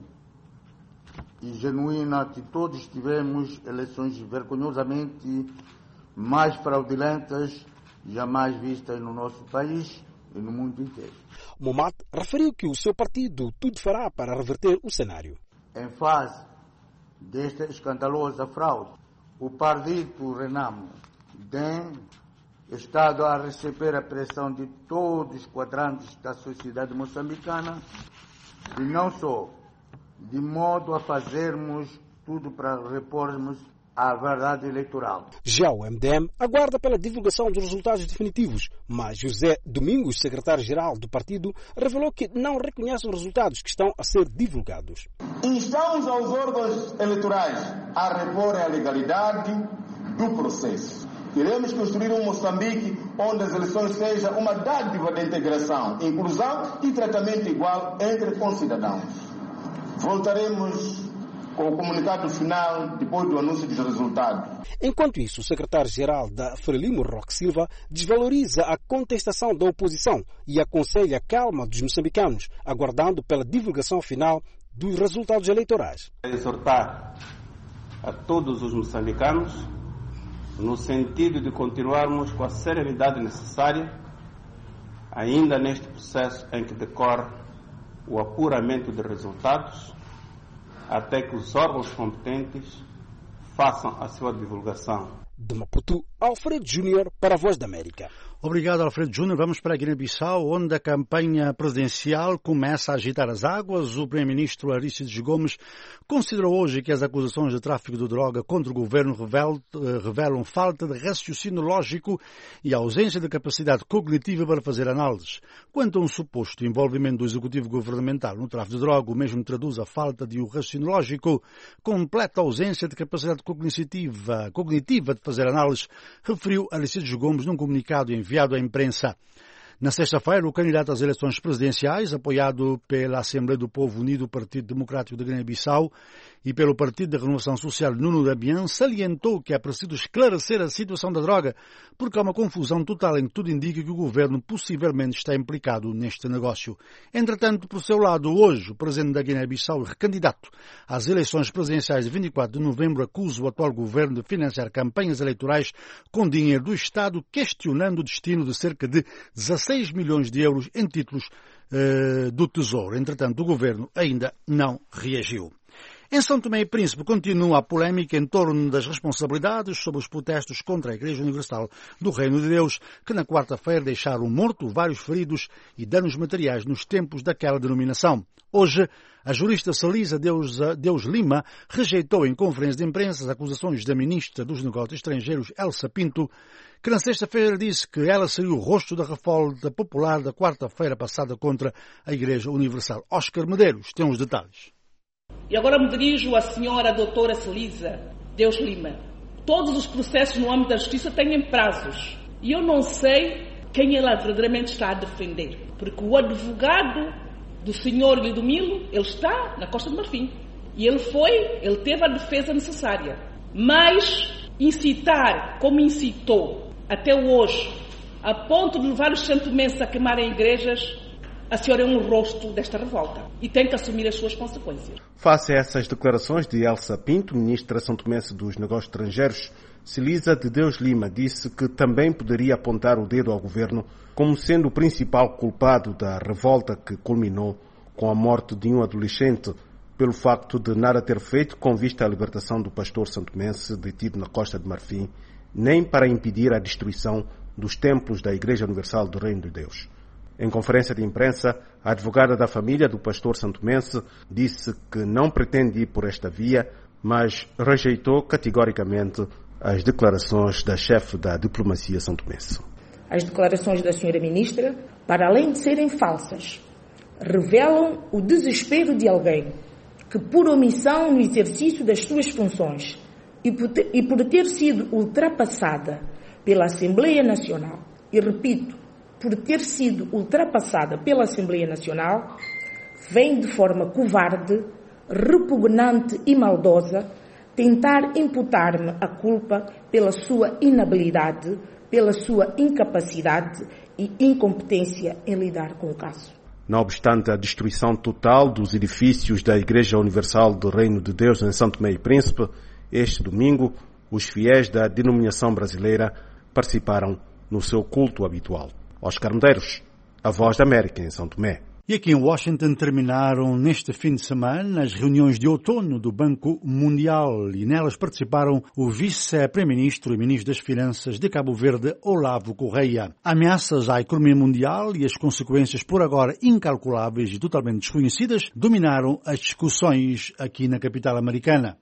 e genuína que todos tivemos, eleições vergonhosamente mais fraudulentas jamais vistas no nosso país e no mundo inteiro. Momad referiu que o seu partido tudo fará para reverter o cenário. Em face desta escandalosa fraude, o partido RENAMO tem estado a receber a pressão de todos os quadrantes da sociedade moçambicana e não só, de modo a fazermos tudo para repormos à verdade eleitoral. Já o MDM aguarda pela divulgação dos resultados definitivos, mas José Domingos, secretário-geral do partido, revelou que não reconhece os resultados que estão a ser divulgados. Instamos aos órgãos eleitorais a reporem a legalidade do processo. Queremos construir um Moçambique onde as eleições sejam uma dádiva de integração, inclusão e tratamento igual entre concidadãos. Voltaremos com o comunicado final depois do anúncio dos resultados. Enquanto isso, o secretário-geral da Frelimo, Roque Silva, desvaloriza a contestação da oposição e aconselha a calma dos moçambicanos, aguardando pela divulgação final dos resultados eleitorais. Exortar a todos os moçambicanos no sentido de continuarmos com a serenidade necessária, ainda neste processo em que decorre o apuramento de resultados, até que os órgãos competentes façam a sua divulgação. De Maputo, Alfredo Júnior para a Voz da América. Obrigado, Alfredo Júnior. Vamos para a Guiné-Bissau, onde a campanha presidencial começa a agitar as águas. O primeiro-ministro Arístides Gomes considerou hoje que as acusações de tráfico de droga contra o governo revelam falta de raciocínio lógico e ausência de capacidade cognitiva para fazer análises. Quanto a um suposto envolvimento do executivo governamental no tráfico de droga, o mesmo traduz a falta de um raciocínio lógico, completa ausência de capacidade cognitiva de fazer análises, referiu Arístides Gomes num comunicado enviado à imprensa. Na sexta-feira, o candidato às eleições presidenciais, apoiado pela Assembleia do Povo Unido, Partido Democrático de Guiné-Bissau e pelo Partido da Renovação Social, Nuno Damião, salientou que é preciso esclarecer a situação da droga, porque há uma confusão total em que tudo indica que o governo possivelmente está implicado neste negócio. Entretanto, por seu lado, hoje, o presidente da Guiné-Bissau e recandidato às eleições presidenciais de 24 de novembro acusa o atual governo de financiar campanhas eleitorais com dinheiro do Estado, questionando o destino de cerca de 16 milhões de euros em títulos do Tesouro. Entretanto, o governo ainda não reagiu. Em São Tomé e Príncipe continua a polémica em torno das responsabilidades sobre os protestos contra a Igreja Universal do Reino de Deus, que na quarta-feira deixaram um morto, vários feridos e danos materiais nos templos daquela denominação. Hoje, a jurista Celisa Deus Lima rejeitou em conferência de imprensa as acusações da ministra dos Negócios Estrangeiros, Elsa Pinto, que na sexta-feira disse que ela seria o rosto da revolta popular da quarta-feira passada contra a Igreja Universal. Oscar Medeiros tem os detalhes. E agora me dirijo à senhora doutora Celisa Deus Lima. Todos os processos no âmbito da justiça têm prazos. E eu não sei quem ela verdadeiramente está a defender. Porque o advogado do senhor Lidomilo, ele está na Costa do Marfim. E ele teve a defesa necessária. Mas incitar, como incitou até hoje, a ponto de levar os santomenses a queimarem igrejas, a senhora é um rosto desta revolta e tem que assumir as suas consequências. Face a essas declarações de Elsa Pinto, ministra santomense dos Negócios Estrangeiros, Celisa de Deus Lima disse que também poderia apontar o dedo ao governo como sendo o principal culpado da revolta que culminou com a morte de um adolescente pelo facto de nada ter feito com vista à libertação do pastor santomense detido na Costa de Marfim, nem para impedir a destruição dos templos da Igreja Universal do Reino de Deus. Em conferência de imprensa, a advogada da família do pastor santomense disse que não pretende ir por esta via, mas rejeitou categoricamente as declarações da chefe da diplomacia santomense. As declarações da senhora ministra, para além de serem falsas, revelam o desespero de alguém que, por omissão no exercício das suas funções e por ter sido ultrapassada pela Assembleia Nacional, e repito, por ter sido ultrapassada pela Assembleia Nacional, vem de forma covarde, repugnante e maldosa tentar imputar-me a culpa pela sua inabilidade, pela sua incapacidade e incompetência em lidar com o caso. Não obstante a destruição total dos edifícios da Igreja Universal do Reino de Deus em São Tomé e Príncipe, este domingo, os fiéis da denominação brasileira participaram no seu culto habitual. Oscar Medeiros, a Voz da América em São Tomé. E aqui em Washington terminaram neste fim de semana as reuniões de outono do Banco Mundial e nelas participaram o vice-primeiro-ministro e ministro das Finanças de Cabo Verde, Olavo Correia. Ameaças à economia mundial e as consequências por agora incalculáveis e totalmente desconhecidas dominaram as discussões aqui na capital americana.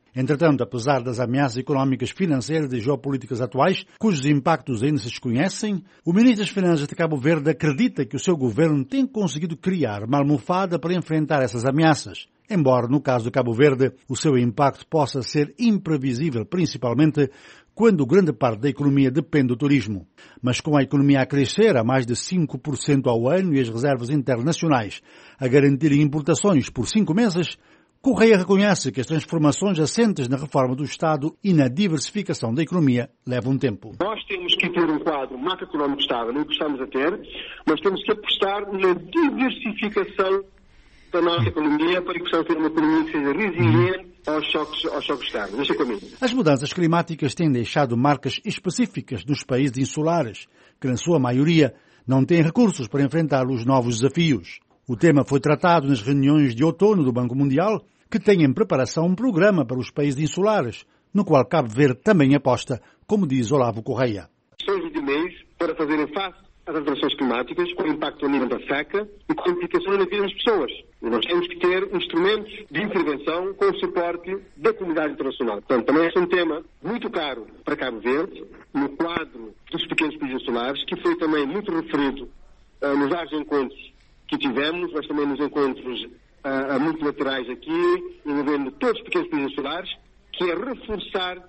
Entretanto, apesar das ameaças económicas, financeiras e geopolíticas atuais, cujos impactos ainda se desconhecem, o ministro das Finanças de Cabo Verde acredita que o seu governo tem conseguido criar uma almofada para enfrentar essas ameaças. Embora, no caso de Cabo Verde, o seu impacto possa ser imprevisível, principalmente quando grande parte da economia depende do turismo. Mas com a economia a crescer a mais de 5% ao ano e as reservas internacionais a garantirem importações por 5 meses, Correia reconhece que as transformações assentes na reforma do Estado e na diversificação da economia levam tempo. Nós temos que ter um quadro macroeconómico estável, não o que estamos a ter, mas temos que apostar na diversificação da nossa economia para que possamos ter uma economia que seja resiliente aos choques externos. Deixa comigo. As mudanças climáticas têm deixado marcas específicas nos países insulares, que na sua maioria não têm recursos para enfrentar os novos desafios. O tema foi tratado nas reuniões de outono do Banco Mundial, que tem em preparação um programa para os países insulares, no qual Cabo Verde também aposta, como diz Olavo Correia. São de meios para fazerem face às alterações climáticas, com o impacto no nível da seca e com implicações na vida das pessoas. E nós temos que ter instrumentos de intervenção com o suporte da comunidade internacional. Portanto, também é um tema muito caro para Cabo Verde, no quadro dos pequenos países insulares, que foi também muito referido nos vários encontros que tivemos, mas também nos encontros multilaterais aqui, envolvendo todos os pequenos países insulares, que é reforçar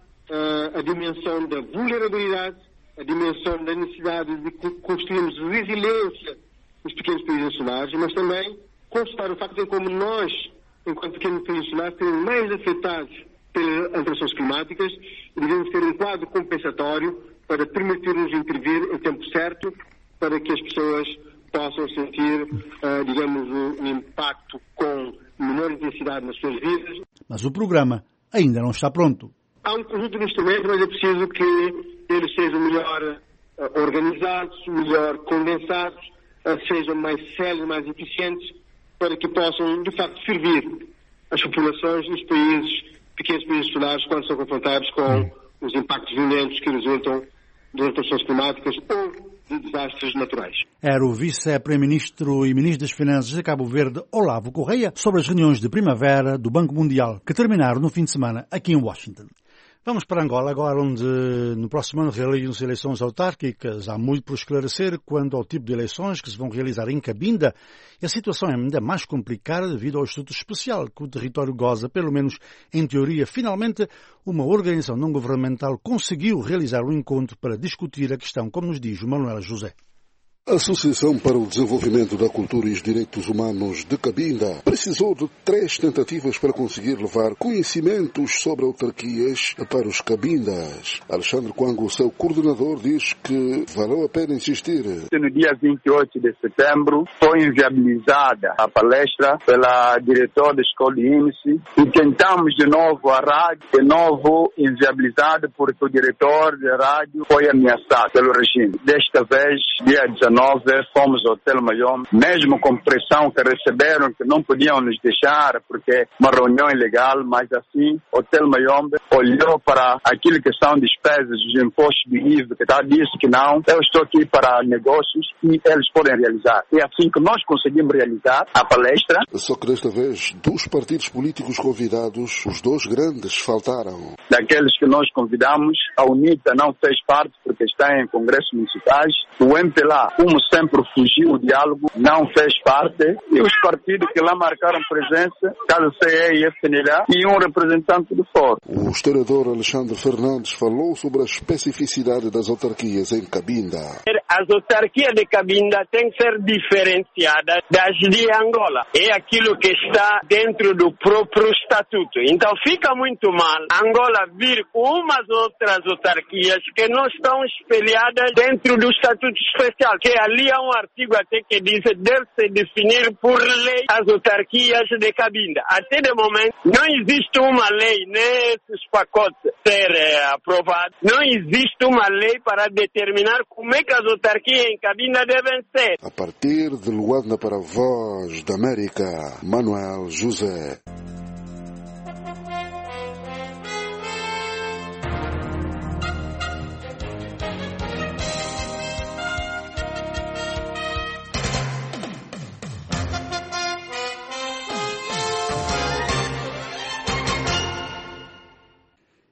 a dimensão da vulnerabilidade, a dimensão da necessidade de construirmos resiliência nos pequenos países insulares, mas também constatar o facto de como nós, enquanto pequenos países insulares, seremos mais afetados pelas alterações climáticas e devemos ter um quadro compensatório para permitir-nos intervir em tempo certo para que as pessoas possam sentir, digamos, um impacto com menor intensidade nas suas vidas. Mas o programa ainda não está pronto. Há um conjunto de instrumentos, mas é preciso que eles sejam melhor organizados, melhor condensados, sejam mais sérios, mais eficientes, para que possam, de facto, servir as populações dos países, pequenos países insulares, quando são confrontados com os impactos violentos que resultam das alterações climáticas ou de desastres naturais. Era o vice-primeiro-ministro e ministro das Finanças de Cabo Verde, Olavo Correia, sobre as reuniões de primavera do Banco Mundial, que terminaram no fim de semana aqui em Washington. Vamos para Angola agora, onde no próximo ano realizam-se eleições autárquicas. Há muito por esclarecer quanto ao tipo de eleições que se vão realizar em Cabinda. E a situação é ainda mais complicada devido ao estatuto especial que o território goza, pelo menos em teoria. Finalmente, uma organização não governamental conseguiu realizar um encontro para discutir a questão, como nos diz o Manuel José. A Associação para o Desenvolvimento da Cultura e os Direitos Humanos de Cabinda precisou de 3 tentativas para conseguir levar conhecimentos sobre autarquias para os cabindas. Alexandre Quango, seu coordenador, diz que valeu a pena insistir. No dia 28 de setembro foi inviabilizada a palestra pela diretora da Escola de Índice e tentamos de novo a rádio, de novo inviabilizada porque o diretor da rádio foi ameaçado pelo regime. Desta vez, dia 19, fomos ao Hotel Mayombe, mesmo com pressão que receberam, que não podiam nos deixar, porque uma reunião ilegal, mas assim, o Hotel Mayombe olhou para aquilo que são despesas dos impostos do IVA, que disse que não, eu estou aqui para negócios e eles podem realizar. E assim que nós conseguimos realizar a palestra. Só que desta vez, dos partidos políticos convidados, os 2 grandes faltaram. Daqueles que nós convidamos, a UNITA não fez parte porque está em congressos municipais, o MPLA, como sempre fugiu o diálogo, não fez parte, e os partidos que lá marcaram presença, caso CE e FNLA, e um representante do fórum. O historiador Alexandre Fernandes falou sobre a especificidade das autarquias em Cabinda. As autarquias de Cabinda têm que ser diferenciadas das de Angola. É aquilo que está dentro do próprio estatuto. Então fica muito mal Angola vir com umas outras autarquias que não estão espelhadas dentro do estatuto especial, que ali há um artigo até que diz que deve-se definir por lei as autarquias de Cabinda. Até de momento não existe uma lei nesses pacotes ser aprovados. Não existe uma lei para determinar como é que as autarquias em Cabinda devem ser. A partir de Luanda para a Voz da América, Manuel José.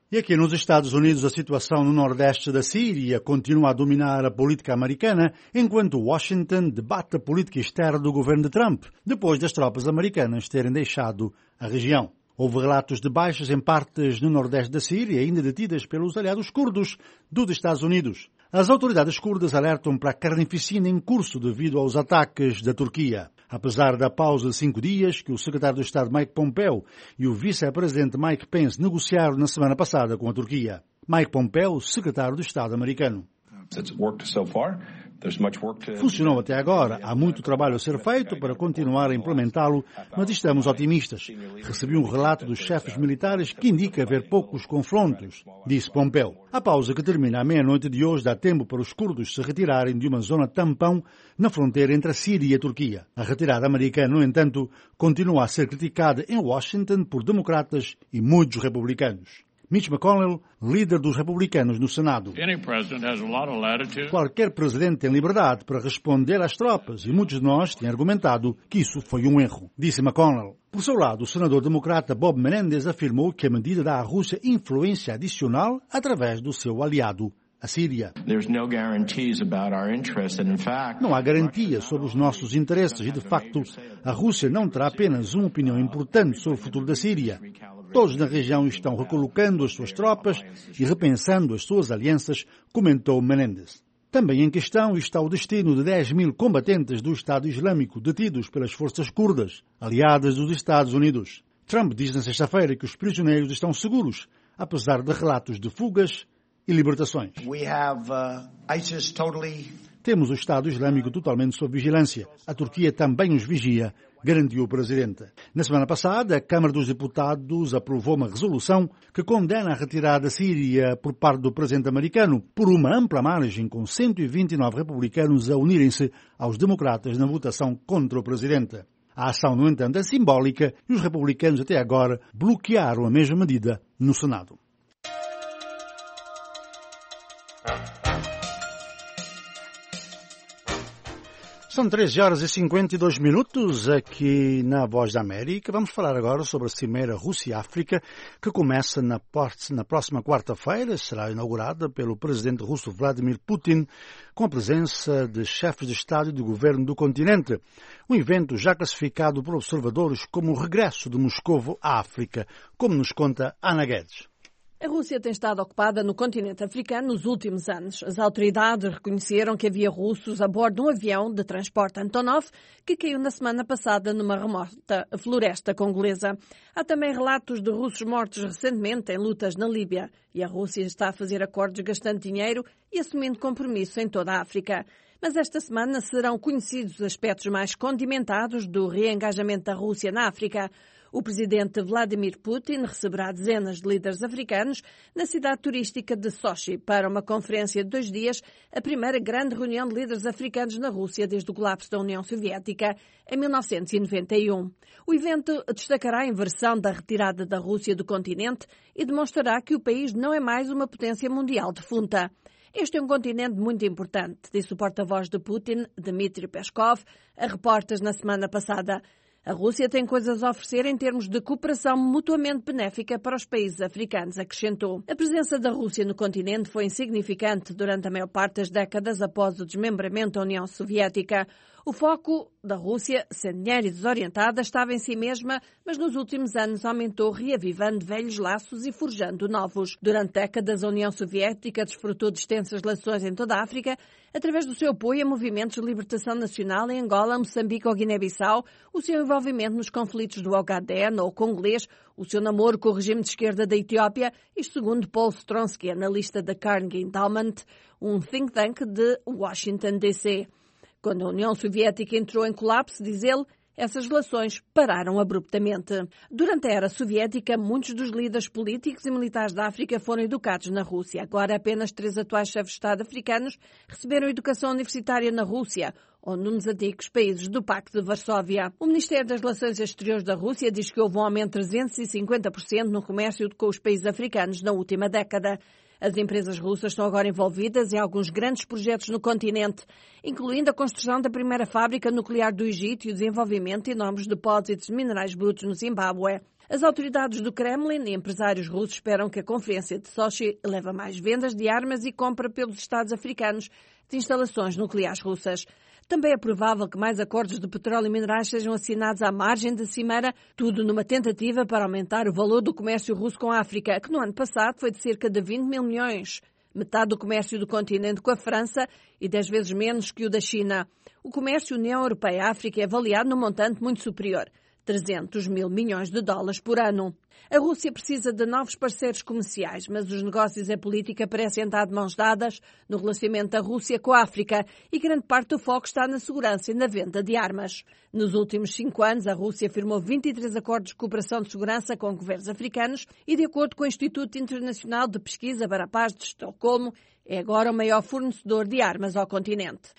E aqui nos Estados Unidos, a situação no nordeste da Síria continua a dominar a política americana, enquanto Washington debate a política externa do governo de Trump, depois das tropas americanas terem deixado a região. Houve relatos de baixas em partes no nordeste da Síria, ainda detidas pelos aliados curdos dos Estados Unidos. As autoridades curdas alertam para a carnificina em curso devido aos ataques da Turquia. Apesar da pausa de 5 dias que o secretário de Estado Mike Pompeo e o vice-presidente Mike Pence negociaram na semana passada com a Turquia. Mike Pompeo, secretário de Estado americano. Funcionou até agora. Há muito trabalho a ser feito para continuar a implementá-lo, mas estamos otimistas. Recebi um relato dos chefes militares que indica haver poucos confrontos, disse Pompeo. A pausa que termina à meia-noite de hoje dá tempo para os curdos se retirarem de uma zona tampão na fronteira entre a Síria e a Turquia. A retirada americana, no entanto, continua a ser criticada em Washington por democratas e muitos republicanos. Mitch McConnell, líder dos republicanos no Senado. Qualquer presidente tem liberdade para responder às tropas e muitos de nós têm argumentado que isso foi um erro, disse McConnell. Por seu lado, o senador democrata Bob Menendez afirmou que a medida dá à Rússia influência adicional através do seu aliado, a Síria. Não há garantia sobre os nossos interesses e, de facto, a Rússia não terá apenas uma opinião importante sobre o futuro da Síria. Todos na região estão recolocando as suas tropas e repensando as suas alianças, comentou Menendez. Também em questão está o destino de 10.000 combatentes do Estado Islâmico detidos pelas forças curdas, aliadas dos Estados Unidos. Trump diz na sexta-feira que os prisioneiros estão seguros, apesar de relatos de fugas e libertações. Temos o Estado Islâmico totalmente sob vigilância. A Turquia também os vigia, garantiu o presidente. Na semana passada, a Câmara dos Deputados aprovou uma resolução que condena a retirada da Síria por parte do presidente americano por uma ampla margem, com 129 republicanos a unirem-se aos democratas na votação contra o presidente. A ação, no entanto, é simbólica e os republicanos até agora bloquearam a mesma medida no Senado. São 13 horas e 52 minutos aqui na Voz da América. Vamos falar agora sobre a Cimeira Rússia-África, que começa na próxima quarta-feira. Será inaugurada pelo presidente russo Vladimir Putin, com a presença de chefes de Estado e de governo do continente. Um evento já classificado por observadores como o regresso de Moscovo à África, como nos conta Ana Guedes. A Rússia tem estado ocupada no continente africano nos últimos anos. As autoridades reconheceram que havia russos a bordo de um avião de transporte Antonov que caiu na semana passada numa remota floresta congolesa. Há também relatos de russos mortos recentemente em lutas na Líbia. E a Rússia está a fazer acordos gastando dinheiro e assumindo compromisso em toda a África. Mas esta semana serão conhecidos os aspectos mais condimentados do reengajamento da Rússia na África. O presidente Vladimir Putin receberá dezenas de líderes africanos na cidade turística de Sochi para uma conferência de 2 dias, a primeira grande reunião de líderes africanos na Rússia desde o colapso da União Soviética em 1991. O evento destacará a inversão da retirada da Rússia do continente e demonstrará que o país não é mais uma potência mundial defunta. Este é um continente muito importante, disse o porta-voz de Putin, Dmitry Peskov, a repórteres na semana passada. A Rússia tem coisas a oferecer em termos de cooperação mutuamente benéfica para os países africanos, acrescentou. A presença da Rússia no continente foi insignificante durante a maior parte das décadas após o desmembramento da União Soviética. O foco da Rússia, sem dinheiro e desorientada, estava em si mesma, mas nos últimos anos aumentou, reavivando velhos laços e forjando novos. Durante décadas, a União Soviética desfrutou de extensas relações em toda a África, através do seu apoio a movimentos de libertação nacional em Angola, Moçambique ou Guiné-Bissau, o seu envolvimento nos conflitos do Ogaden ou congolês, o seu namoro com o regime de esquerda da Etiópia, isto segundo Paul Stronsky, analista da Carnegie Endowment, um think tank de Washington, D.C. Quando a União Soviética entrou em colapso, diz ele, essas relações pararam abruptamente. Durante a era soviética, muitos dos líderes políticos e militares da África foram educados na Rússia. Agora, apenas 3 atuais chefes de Estado africanos receberam educação universitária na Rússia, ou nos antigos países do Pacto de Varsóvia. O Ministério das Relações Exteriores da Rússia diz que houve um aumento de 350% no comércio com os países africanos na última década. As empresas russas estão agora envolvidas em alguns grandes projetos no continente, incluindo a construção da primeira fábrica nuclear do Egito e o desenvolvimento de enormes depósitos de minerais brutos no Zimbábue. As autoridades do Kremlin e empresários russos esperam que a Conferência de Sochi leve a mais vendas de armas e compra pelos Estados africanos de instalações nucleares russas. Também é provável que mais acordos de petróleo e minerais sejam assinados à margem da Cimeira, tudo numa tentativa para aumentar o valor do comércio russo com a África, que no ano passado foi de cerca de 20 mil milhões, metade do comércio do continente com a França e 10 vezes menos que o da China. O comércio União Europeia-África é avaliado num montante muito superior, 300 mil milhões de dólares por ano. A Rússia precisa de novos parceiros comerciais, mas os negócios e a política parecem andar de mãos dadas no relacionamento da Rússia com a África e grande parte do foco está na segurança e na venda de armas. Nos últimos 5 anos, a Rússia firmou 23 acordos de cooperação de segurança com governos africanos e, de acordo com o Instituto Internacional de Pesquisa para a Paz de Estocolmo, é agora o maior fornecedor de armas ao continente.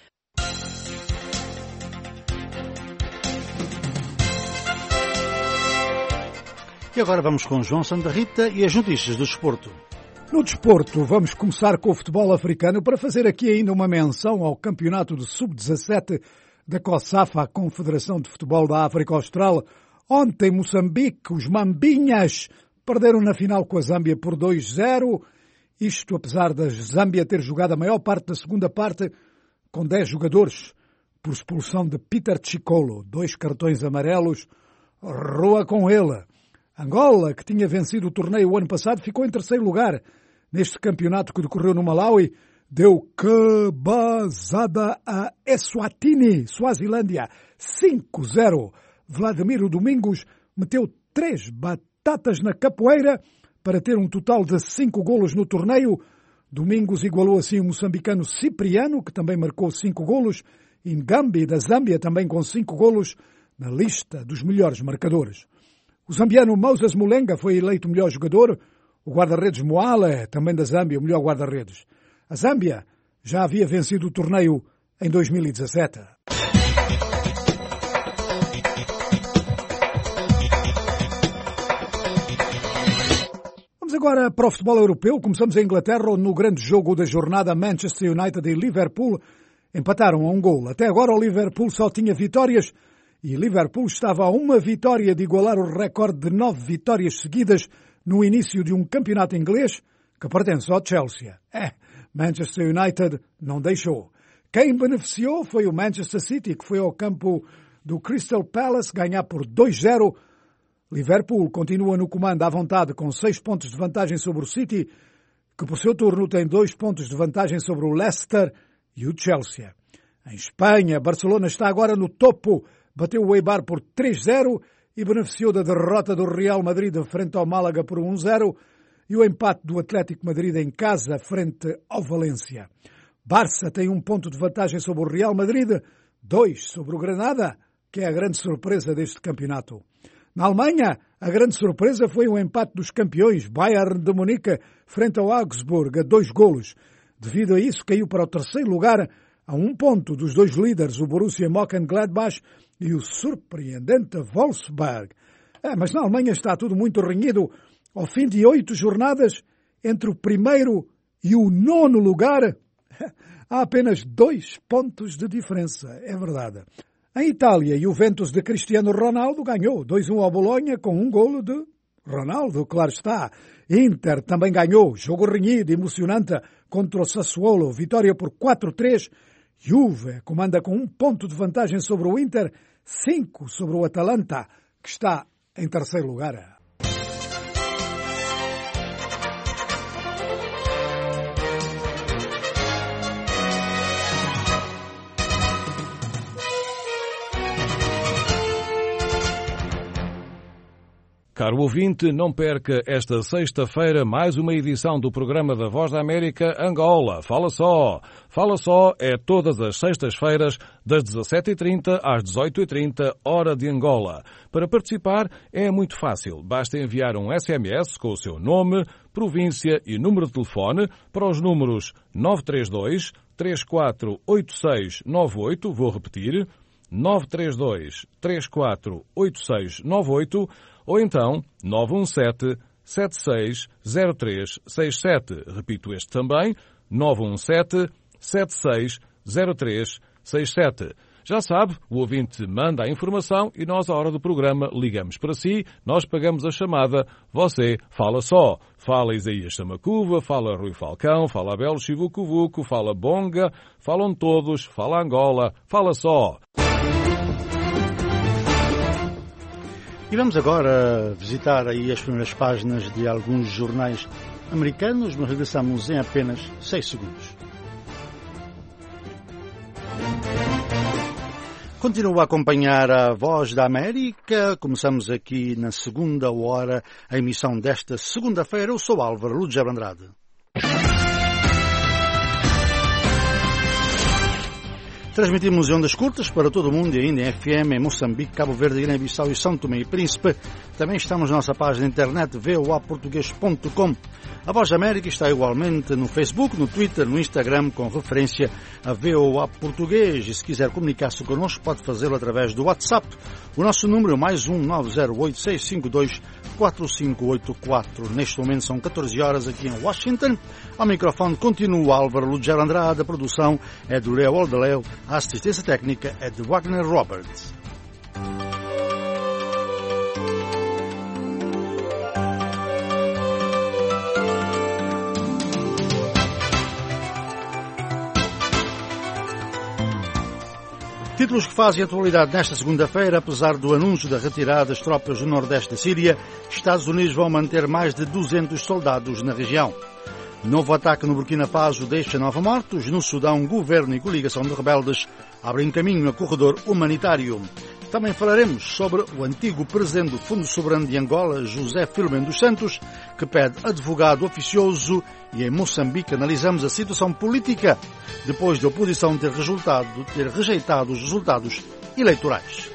E agora vamos com João Santa Rita e as notícias do desporto. No desporto, vamos começar com o futebol africano para fazer aqui ainda uma menção ao campeonato de sub-17 da COSAFA, a Confederação de Futebol da África Austral. Ontem, Moçambique, os Mambinhas, perderam na final com a Zâmbia por 2-0. Isto apesar da Zâmbia ter jogado a maior parte da segunda parte com 10 jogadores por expulsão de Peter Chikolo. 2 cartões amarelos, rua com ele. Angola, que tinha vencido o torneio o ano passado, ficou em terceiro lugar neste campeonato que decorreu no Malawi. Deu cabazada a Eswatini, Suazilândia, 5-0. Vladimiro Domingos meteu 3 batatas na capoeira para ter um total de 5 golos no torneio. Domingos igualou assim o moçambicano Cipriano, que também marcou 5 golos. Ngambi, da Zâmbia, também com 5 golos na lista dos melhores marcadores. O zambiano Moses Mulenga foi eleito o melhor jogador, o guarda-redes Moale, também da Zâmbia, o melhor guarda-redes. A Zâmbia já havia vencido o torneio em 2017. Vamos agora para o futebol europeu. Começamos em Inglaterra, onde no grande jogo da jornada Manchester United e Liverpool empataram a 1 gol. Até agora o Liverpool só tinha vitórias e Liverpool estava a uma vitória de igualar o recorde de 9 vitórias seguidas no início de um campeonato inglês que pertence ao Chelsea. Manchester United não deixou. Quem beneficiou foi o Manchester City, que foi ao campo do Crystal Palace ganhar por 2-0. Liverpool continua no comando à vontade com 6 pontos de vantagem sobre o City, que por seu turno tem 2 pontos de vantagem sobre o Leicester e o Chelsea. Em Espanha, Barcelona está agora no topo. Bateu o Eibar por 3-0 e beneficiou da derrota do Real Madrid frente ao Málaga por 1-0 e o empate do Atlético Madrid em casa frente ao Valência. Barça tem 1 ponto de vantagem sobre o Real Madrid, 2 sobre o Granada, que é a grande surpresa deste campeonato. Na Alemanha, a grande surpresa foi o empate dos campeões Bayern de Munique frente ao Augsburg a 2 golos. Devido a isso, caiu para o terceiro lugar a 1 ponto dos 2 líderes, o Borussia Mönchengladbach e o surpreendente Wolfsburg. Mas na Alemanha está tudo muito renhido. Ao fim de 8 jornadas, entre o primeiro e o 9º lugar, há apenas 2 pontos de diferença. É verdade. Em Itália, o Juventus de Cristiano Ronaldo ganhou 2-1 ao Bologna com 1 golo de Ronaldo, claro está. Inter também ganhou, jogo renhido, emocionante, contra o Sassuolo, vitória por 4-3. Juve comanda com 1 ponto de vantagem sobre o Inter, 5 sobre o Atalanta, que está em terceiro lugar. Caro ouvinte, não perca esta sexta-feira mais uma edição do programa da Voz da América Angola. Fala só! Fala só é todas as sextas-feiras das 17h30 às 18h30, hora de Angola. Para participar é muito fácil. Basta enviar um SMS com o seu nome, província e número de telefone para os números 932 348698, vou repetir, 932 348698, ou então 917 917-760367. Repito este também, 917-760367. Já sabe, o ouvinte manda a informação e nós, à hora do programa, ligamos para si, nós pagamos a chamada, você fala só. Fala Isaías Samacuva, fala Rui Falcão, fala Abel Chivucovuco, fala Bonga, falam todos, fala Angola, fala só. E vamos agora visitar aí as primeiras páginas de alguns jornais americanos, mas regressamos em apenas 6 segundos. Continua a acompanhar a Voz da América. Começamos aqui na segunda hora, a emissão desta segunda-feira. Eu sou Álvaro Lugero Andrade. Transmitimos em ondas curtas para todo o mundo e ainda em FM em Moçambique, Cabo Verde, Guiné-Bissau e São Tomé e Príncipe. Também estamos na nossa página de internet voaportugues.com. A Voz da América está igualmente no Facebook, no Twitter, no Instagram, com referência a VOA Português. E se quiser comunicar-se connosco, pode fazê-lo através do WhatsApp. O nosso número é +1 908 652 4584. Neste momento são 14 horas aqui em Washington. Ao microfone continua Álvaro Lugero Andrade. A produção é do Leo Aldeleu. A assistência técnica é de Wagner Roberts. Títulos que fazem atualidade nesta segunda-feira. Apesar do anúncio da retirada das tropas do nordeste da Síria, Estados Unidos vão manter mais de 200 soldados na região. Novo ataque no Burkina Faso deixa 9 mortos. No Sudão, governo e coligação de rebeldes abrem caminho a corredor humanitário. Também falaremos sobre o antigo presidente do Fundo Soberano de Angola, José Filomeno dos Santos, que pede advogado oficioso, e em Moçambique analisamos a situação política depois da oposição ter rejeitado os resultados eleitorais.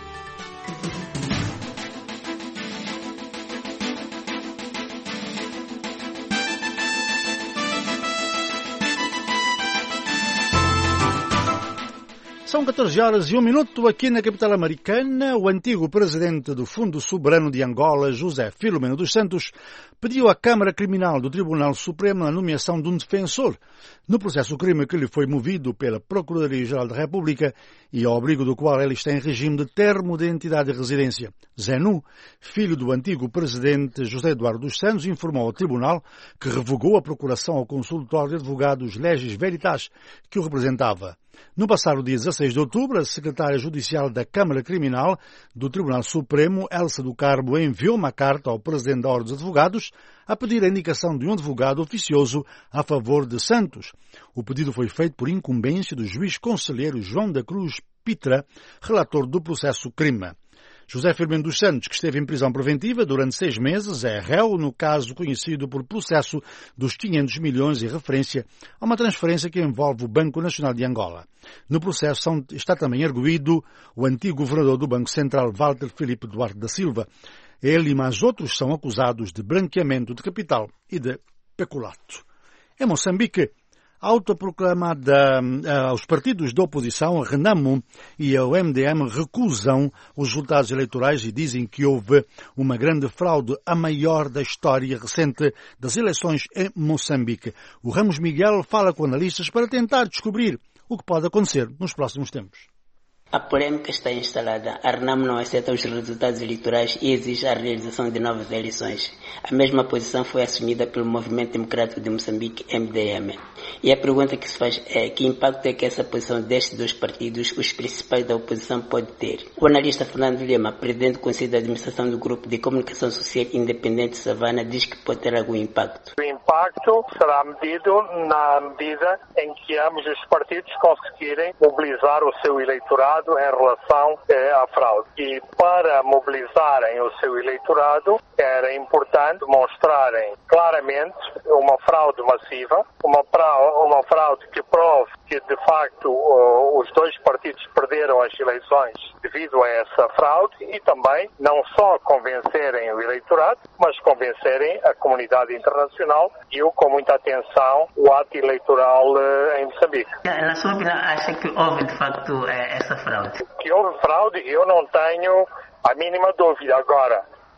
São 14 horas e 1 minuto aqui na capital americana. O antigo presidente do Fundo Soberano de Angola, José Filomeno dos Santos, pediu à Câmara Criminal do Tribunal Supremo a nomeação de um defensor no processo crime que lhe foi movido pela Procuradoria-Geral da República e ao abrigo do qual ele está em regime de termo de identidade e residência. Zenu, filho do antigo presidente José Eduardo dos Santos, informou ao Tribunal que revogou a procuração ao consultório de advogados Legis Veritas, que o representava. No passado dia 16 de outubro, a secretária judicial da Câmara Criminal do Tribunal Supremo, Elsa do Carmo, enviou uma carta ao presidente da Ordem dos Advogados a pedir a indicação de um advogado oficioso a favor de Santos. O pedido foi feito por incumbência do juiz conselheiro João da Cruz Pitra, relator do processo crime. José Filomeno dos Santos, que esteve em prisão preventiva durante 6 meses, é réu no caso conhecido por processo dos 500 milhões em referência a uma transferência que envolve o Banco Nacional de Angola. No processo está também arguido o antigo governador do Banco Central, Walter Filipe Duarte da Silva. Ele e mais outros são acusados de branqueamento de capital e de peculato. Em Moçambique, a autoproclamada, os partidos da oposição, a Renamo e a MDM, recusam os resultados eleitorais e dizem que houve uma grande fraude, a maior da história recente das eleições em Moçambique. O Ramos Miguel fala com analistas para tentar descobrir o que pode acontecer nos próximos tempos. A polêmica está instalada. A Renamo não aceita os resultados eleitorais e exige a realização de novas eleições. A mesma posição foi assumida pelo Movimento Democrático de Moçambique, MDM. E a pergunta que se faz é que impacto é que essa posição destes dois partidos, os principais da oposição, pode ter. O analista Fernando Lima, presidente do Conselho de Administração do Grupo de Comunicação Social Independente Savana, diz que pode ter algum impacto. O impacto será medido na medida em que ambos os partidos conseguirem mobilizar o seu eleitorado em relação à fraude. E para mobilizarem o seu eleitorado era importante mostrarem claramente uma fraude massiva, uma fraude que prove que de facto os dois partidos perderam as eleições devido a essa fraude e também não só convencerem o eleitorado, mas convencerem a comunidade internacional e com muita atenção o ato eleitoral em Moçambique. Na sua opinião, acha que houve de facto essa fraude? Que houve fraude, eu não tenho a mínima dúvida. Agora,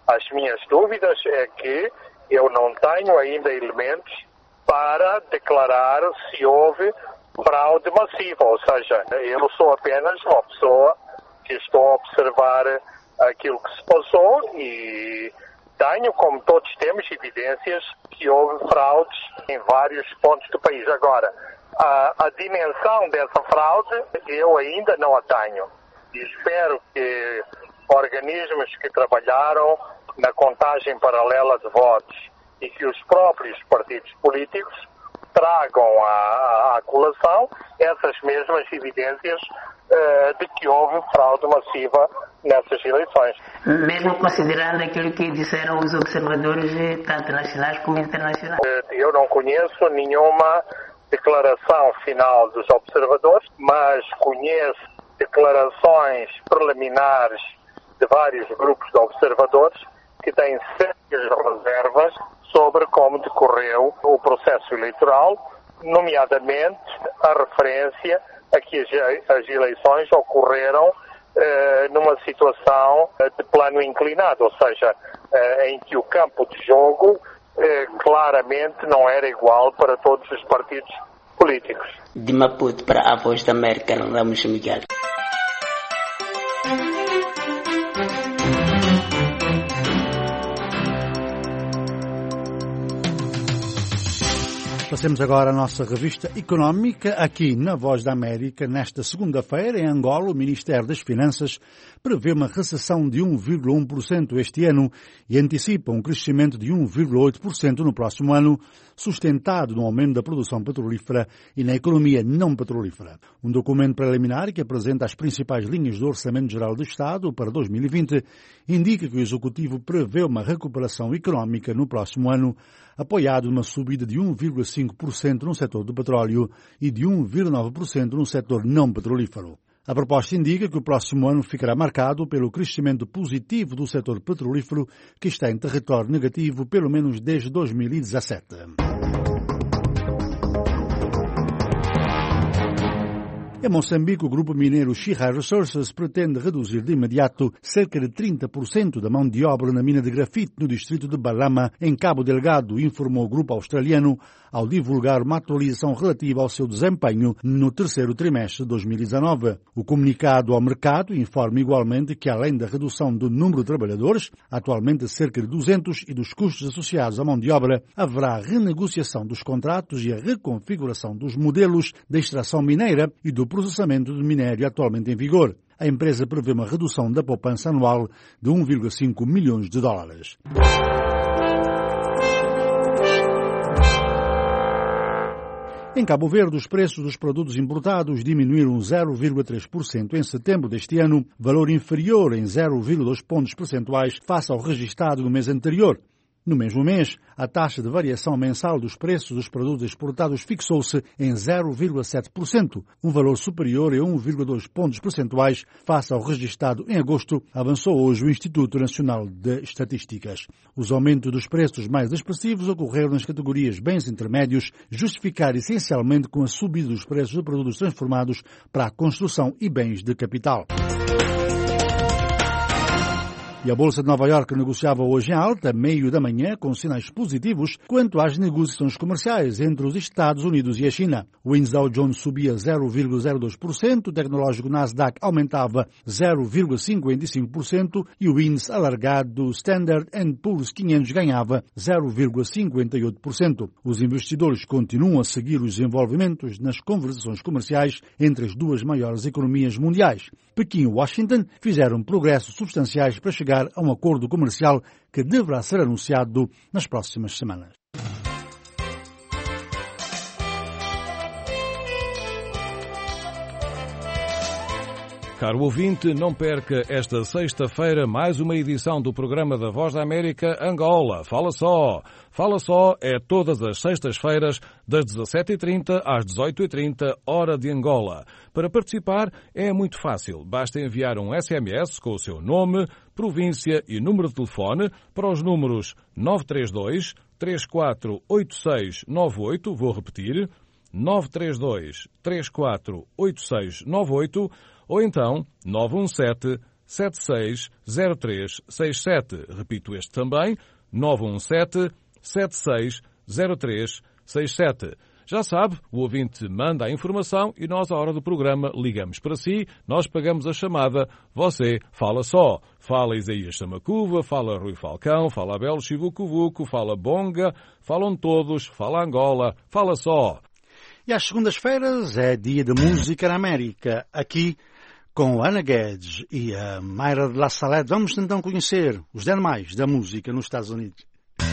As minhas dúvidas é que eu não tenho ainda elementos para declarar se houve fraude massiva, ou seja, eu sou apenas uma pessoa que estou a observar aquilo que se passou e tenho, como todos temos, evidências que houve fraudes em vários pontos do país. Agora, a dimensão dessa fraude eu ainda não a tenho. E espero que organismos que trabalharam na contagem paralela de votos e que os próprios partidos políticos tragam à colação essas mesmas evidências de que houve fraude massiva nessas eleições. Mesmo considerando aquilo que disseram os observadores, tanto nacionais como internacionais? Eu não conheço nenhuma declaração final dos observadores, mas conheço declarações preliminares de vários grupos de observadores que têm sérias reservas sobre como decorreu o processo eleitoral, nomeadamente a referência a que as eleições ocorreram numa situação de plano inclinado, ou seja, em que o campo de jogo claramente não era igual para todos os partidos políticos. De Maputo para a Voz da América, Ramos Miguel. Passemos agora à nossa revista económica, aqui na Voz da América. Nesta segunda-feira, em Angola, o Ministério das Finanças prevê uma recessão de 1,1% este ano e antecipa um crescimento de 1,8% no próximo ano, sustentado no aumento da produção petrolífera e na economia não petrolífera. Um documento preliminar que apresenta as principais linhas do Orçamento Geral do Estado para 2020 indica que o Executivo prevê uma recuperação económica no próximo ano, apoiado numa subida de 1,5% no setor do petróleo e de 1,9% no setor não petrolífero. A proposta indica que o próximo ano ficará marcado pelo crescimento positivo do setor petrolífero, que está em território negativo pelo menos desde 2017. Em Moçambique, o grupo mineiro Chirra Resources pretende reduzir de imediato cerca de 30% da mão de obra na mina de grafite no distrito de Balama, em Cabo Delgado, informou o grupo australiano ao divulgar uma atualização relativa ao seu desempenho no terceiro trimestre de 2019. O comunicado ao mercado informa igualmente que, além da redução do número de trabalhadores, atualmente cerca de 200, e dos custos associados à mão de obra, haverá a renegociação dos contratos e a reconfiguração dos modelos de extração mineira e do processamento de minério atualmente em vigor. A empresa prevê uma redução da poupança anual de 1,5 milhões de dólares. Em Cabo Verde, os preços dos produtos importados diminuíram 0,3% em setembro deste ano, valor inferior em 0,2 pontos percentuais face ao registado no mês anterior. No mesmo mês, a taxa de variação mensal dos preços dos produtos exportados fixou-se em 0,7%, um valor superior a 1,2 pontos percentuais face ao registado em agosto, avançou hoje o Instituto Nacional de Estatísticas. Os aumentos dos preços mais expressivos ocorreram nas categorias bens intermédios, justificados essencialmente com a subida dos preços de produtos transformados para a construção e bens de capital. E a Bolsa de Nova Iorque negociava hoje em alta, meio da manhã, com sinais positivos quanto às negociações comerciais entre os Estados Unidos e a China. O índice Dow Jones subia 0,02%, o tecnológico Nasdaq aumentava 0,55% e o índice alargado Standard & Poor's 500 ganhava 0,58%. Os investidores continuam a seguir os desenvolvimentos nas conversações comerciais entre as duas maiores economias mundiais. Pequim e Washington fizeram progressos substanciais para chegar a um acordo comercial que deverá ser anunciado nas próximas semanas. Caro ouvinte, não perca esta sexta-feira mais uma edição do programa da Voz da América Angola. Fala só! Fala só é todas as sextas-feiras, das 17h30 às 18h30, hora de Angola. Para participar é muito fácil. Basta enviar um SMS com o seu nome, província e número de telefone para os números 932 348698, vou repetir, 932 348698, ou então 917 917-760367. Repito este também, 917-760367. Já sabe, o ouvinte manda a informação e nós, à hora do programa, ligamos para si, nós pagamos a chamada, você fala só. Fala Isaías Samacuva, fala Rui Falcão, fala Abel Chivucovuco, fala Bonga, falam todos, fala Angola, fala só. E às segundas-feiras é dia de música na América. Aqui, com Ana Guedes e a Mayra de La Salette, vamos então conhecer os demais da música nos Estados Unidos.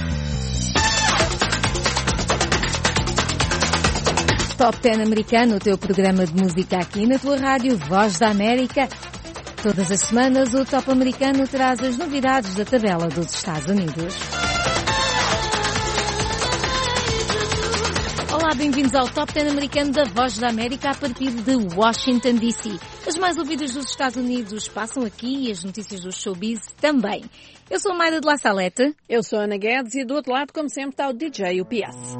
Top 10 americano, o teu programa de música aqui na tua rádio Voz da América. Todas as semanas o Top americano traz as novidades da tabela dos Estados Unidos. Olá, bem-vindos ao Top 10 americano da Voz da América a partir de Washington, D.C. As mais ouvidas dos Estados Unidos passam aqui e as notícias do showbiz também. Eu sou a Mayra de La Salette. Eu sou a Ana Guedes e do outro lado, como sempre, está o DJ UPS.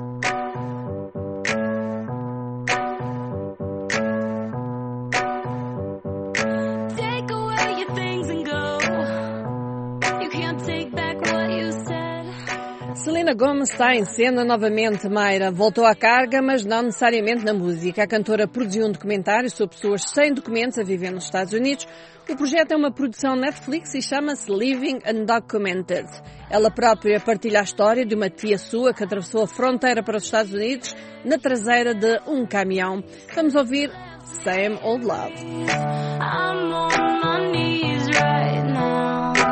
Selena Gomez está em cena novamente, Mayra. Voltou à carga, mas não necessariamente na música. A cantora produziu um documentário sobre pessoas sem documentos a viver nos Estados Unidos. O projeto é uma produção Netflix e chama-se Living Undocumented. Ela própria partilha a história de uma tia sua que atravessou a fronteira para os Estados Unidos na traseira de um caminhão. Vamos ouvir Same Old Love. I'm on my knees right now.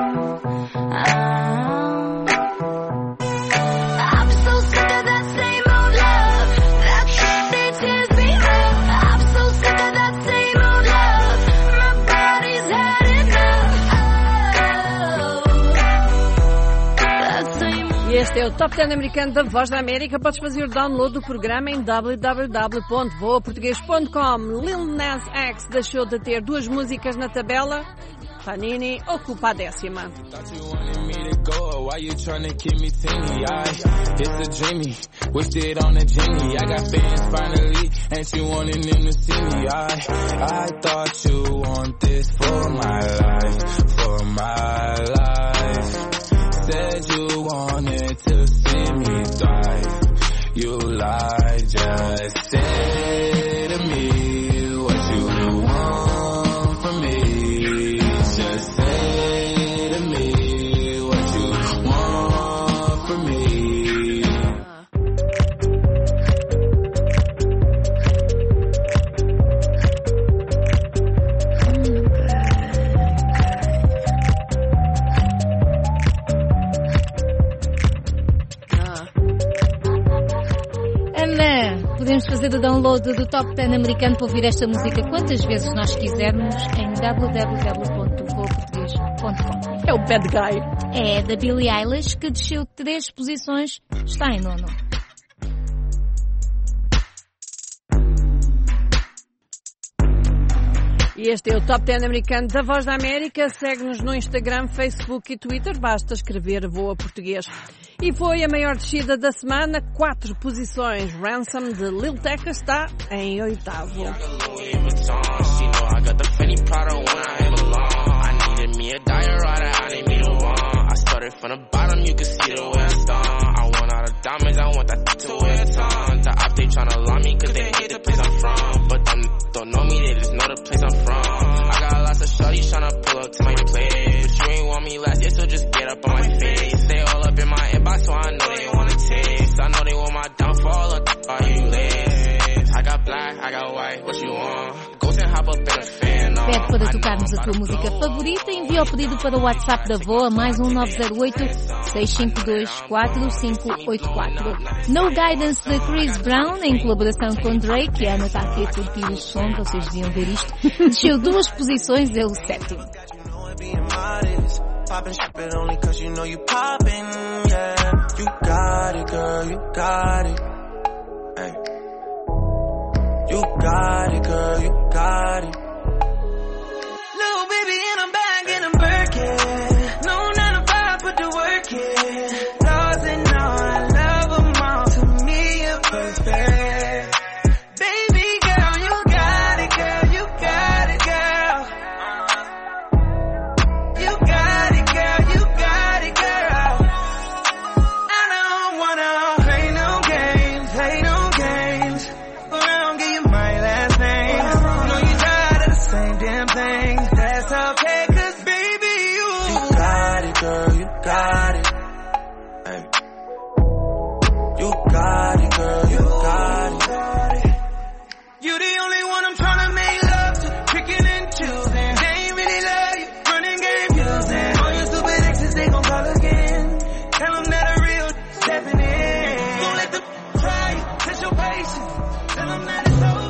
Este é o Top 10 americano da Voz da América. Podes fazer o download do programa em www.voaportugues.com. Lil Nas X deixou de ter duas músicas na tabela. Panini ocupa a 10ª. Said you wanted to see me thrive. You lied, just say to me what you want from me. Just say to me what you want from me. Podemos fazer o download do Top 10 americano para ouvir esta música quantas vezes nós quisermos em www.voaportugues.com. É o Bad Guy. É da Billie Eilish, que desceu 3 posições, está em 9º. E este é o Top 10 americano da Voz da América. Segue-nos no Instagram, Facebook e Twitter. Basta escrever Voa Português. E foi a maior descida da semana, 4 posições. Ransom de Lil Tecca está em 8º. Don't know me, they just know the place I'm from. I got lots of shorties tryna pull up to my place, but you ain't want me last year, so just get up on my face. They all up in my inbox, so I know they wanna taste. I know they want my downfall, or are you late? I got black, I got white, what you want? Ghost and hop up in a fan. Pede para tocarmos a tua música favorita, envia o pedido para o WhatsApp da VOA, mais 1908-652-4584. No Guidance de Chris Brown, em colaboração com Drake. A Ana está aqui a curtir o som, vocês deviam ver isto. Desceu 2 posições, é o 7º. Poppin' shit only cause you know you poppin', yeah. You got it, girl, you got it. Hey. You got it, girl, you got it. Little baby in a bag and I'm Birkin. No 9 to 5, put the work in. Laws and all, I love them all. To me, you're perfect. Baby girl, you got it, girl, you got it, girl. girl, you got it. Hey. You got it, girl, you got it. You the only one I'm tryna make love to, picking and choosing. They ain't really love you, running game using. All your stupid exes, they gon' call again. Tell them that a real stepping in. Don't let them try you, test your patience. Tell them that it's over.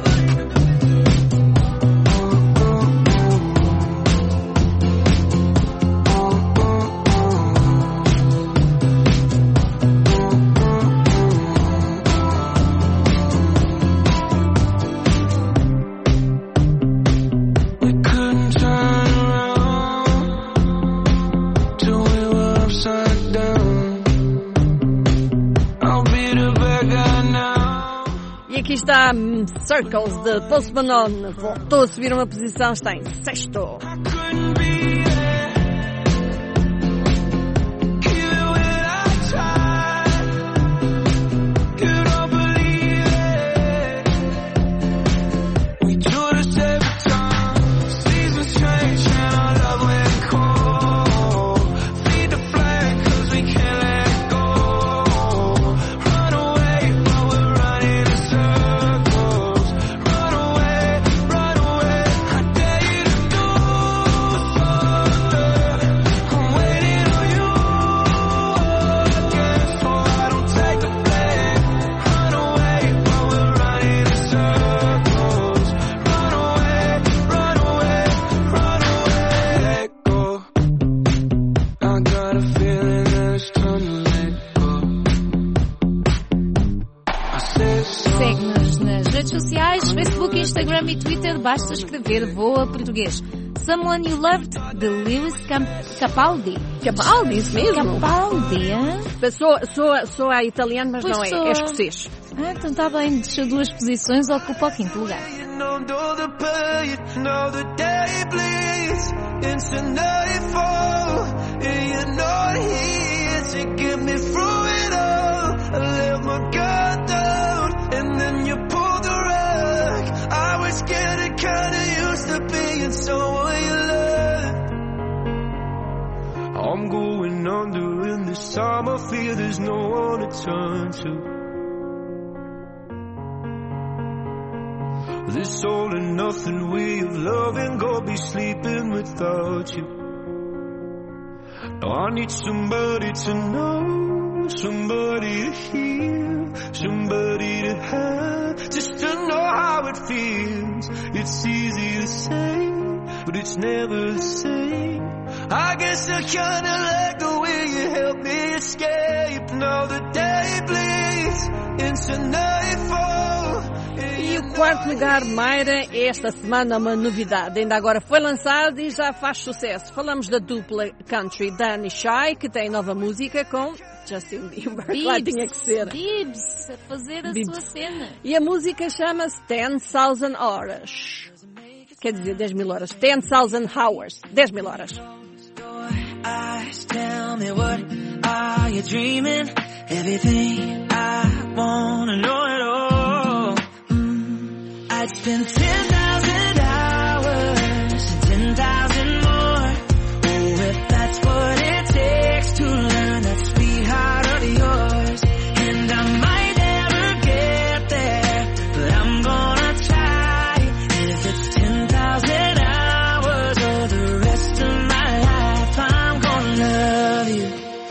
Aqui está Circles de Post Malone. Voltou a subir uma posição, está em sexto. Instagram e Twitter, basta escrever Voa Português. Someone You Loved, de Lewis Capaldi. Capaldi, isso mesmo? Capaldi, hein? Sou a italiano, mas pois não é escocês. Então está bem, deixa 2 posições, ocupa o 5º lugar. I'm going under, and this time I fear there's no one to turn to. This all and nothing way of loving, go be sleeping without you. Now I need somebody to know, somebody to hear, somebody to have, just to know how it feels. It's easy to say, but it's never the same. I guess I kinda like the way you help me escape. Now the day bleeds into nightfall. E o 4º lugar, Mayra, esta semana uma novidade. Ainda agora foi lançado e já faz sucesso. Falamos da dupla country Dan e Shy, que tem nova música com Justin Bieber. Claro, tinha que ser. Bibbs, a fazer a sua cena. E a música chama-se 10,000 Hours. Quer dizer, 10.000 horas. 10,000 hours. 10.000 horas. Eyes tell me, what are you dreaming? Everything I wanna know it all. I'd spend 10,000 hours and 10,000 more. Oh, if that's what it takes to learn that sweetheart of yours. And I might never get there, but I'm gonna try. If it's 10,000 hours or the rest of my life, I'm gonna love you.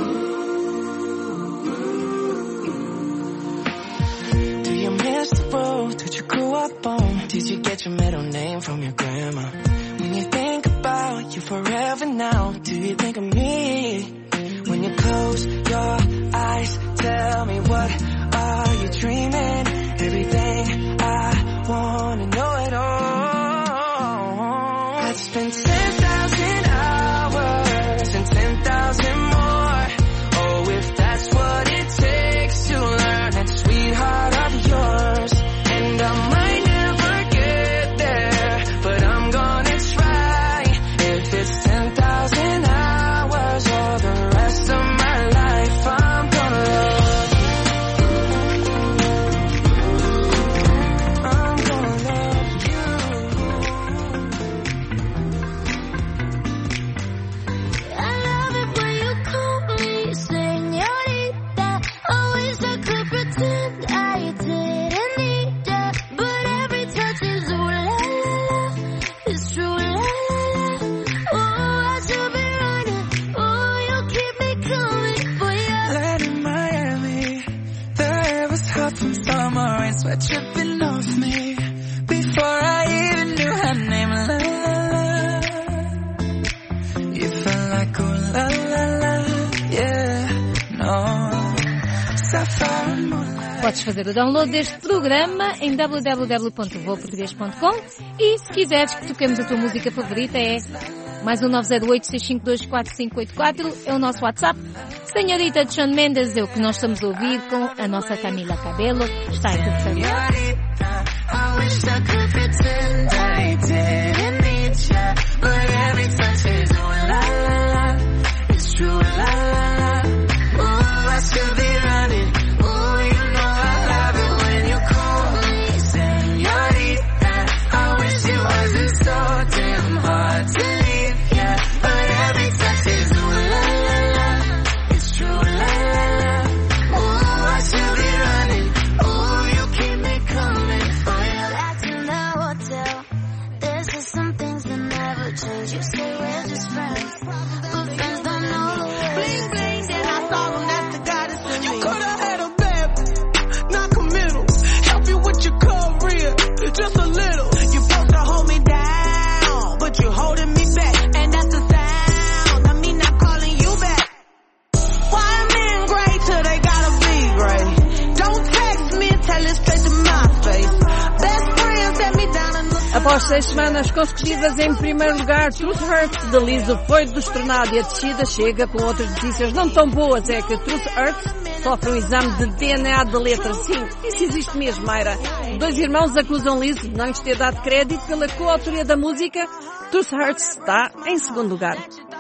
Do you miss the road that you grew up on? Did you get your middle name from your grandma? When you think about you forever now, do you think of me? When you close your eyes, tell me, what are you dreaming? Everything I wanna know it all. I'd spend 10,000 hours and 10,000 more. Oh, if that's what it takes to learn that sweetheart of yours. And I might never get there, but I'm gonna try. If it's 10,000 hours were tripping off me before I even knew her name. La la la, you felt like ooh la la la, yeah, no, sapphire moonlight. Podes fazer o download deste programa em www.voaportugues.com e se quiseres que toquemos a tua música favorita é mais um 908-652-4584, é o nosso WhatsApp. Senhorita de Shawn Mendes é o que nós estamos a ouvir com a nossa Camila Cabello. Está em terceiro lugar. Após 6 semanas consecutivas em primeiro lugar, Truth Hurts de Lizzo foi destronado e a descida chega com outras notícias não tão boas. É que Truth Hurts sofre um exame de DNA de letra. Sim, isso existe mesmo, Mayra. 2 irmãos acusam Lizzo de não lhes ter dado crédito pela coautoria da música. Truth Hurts está em segundo lugar.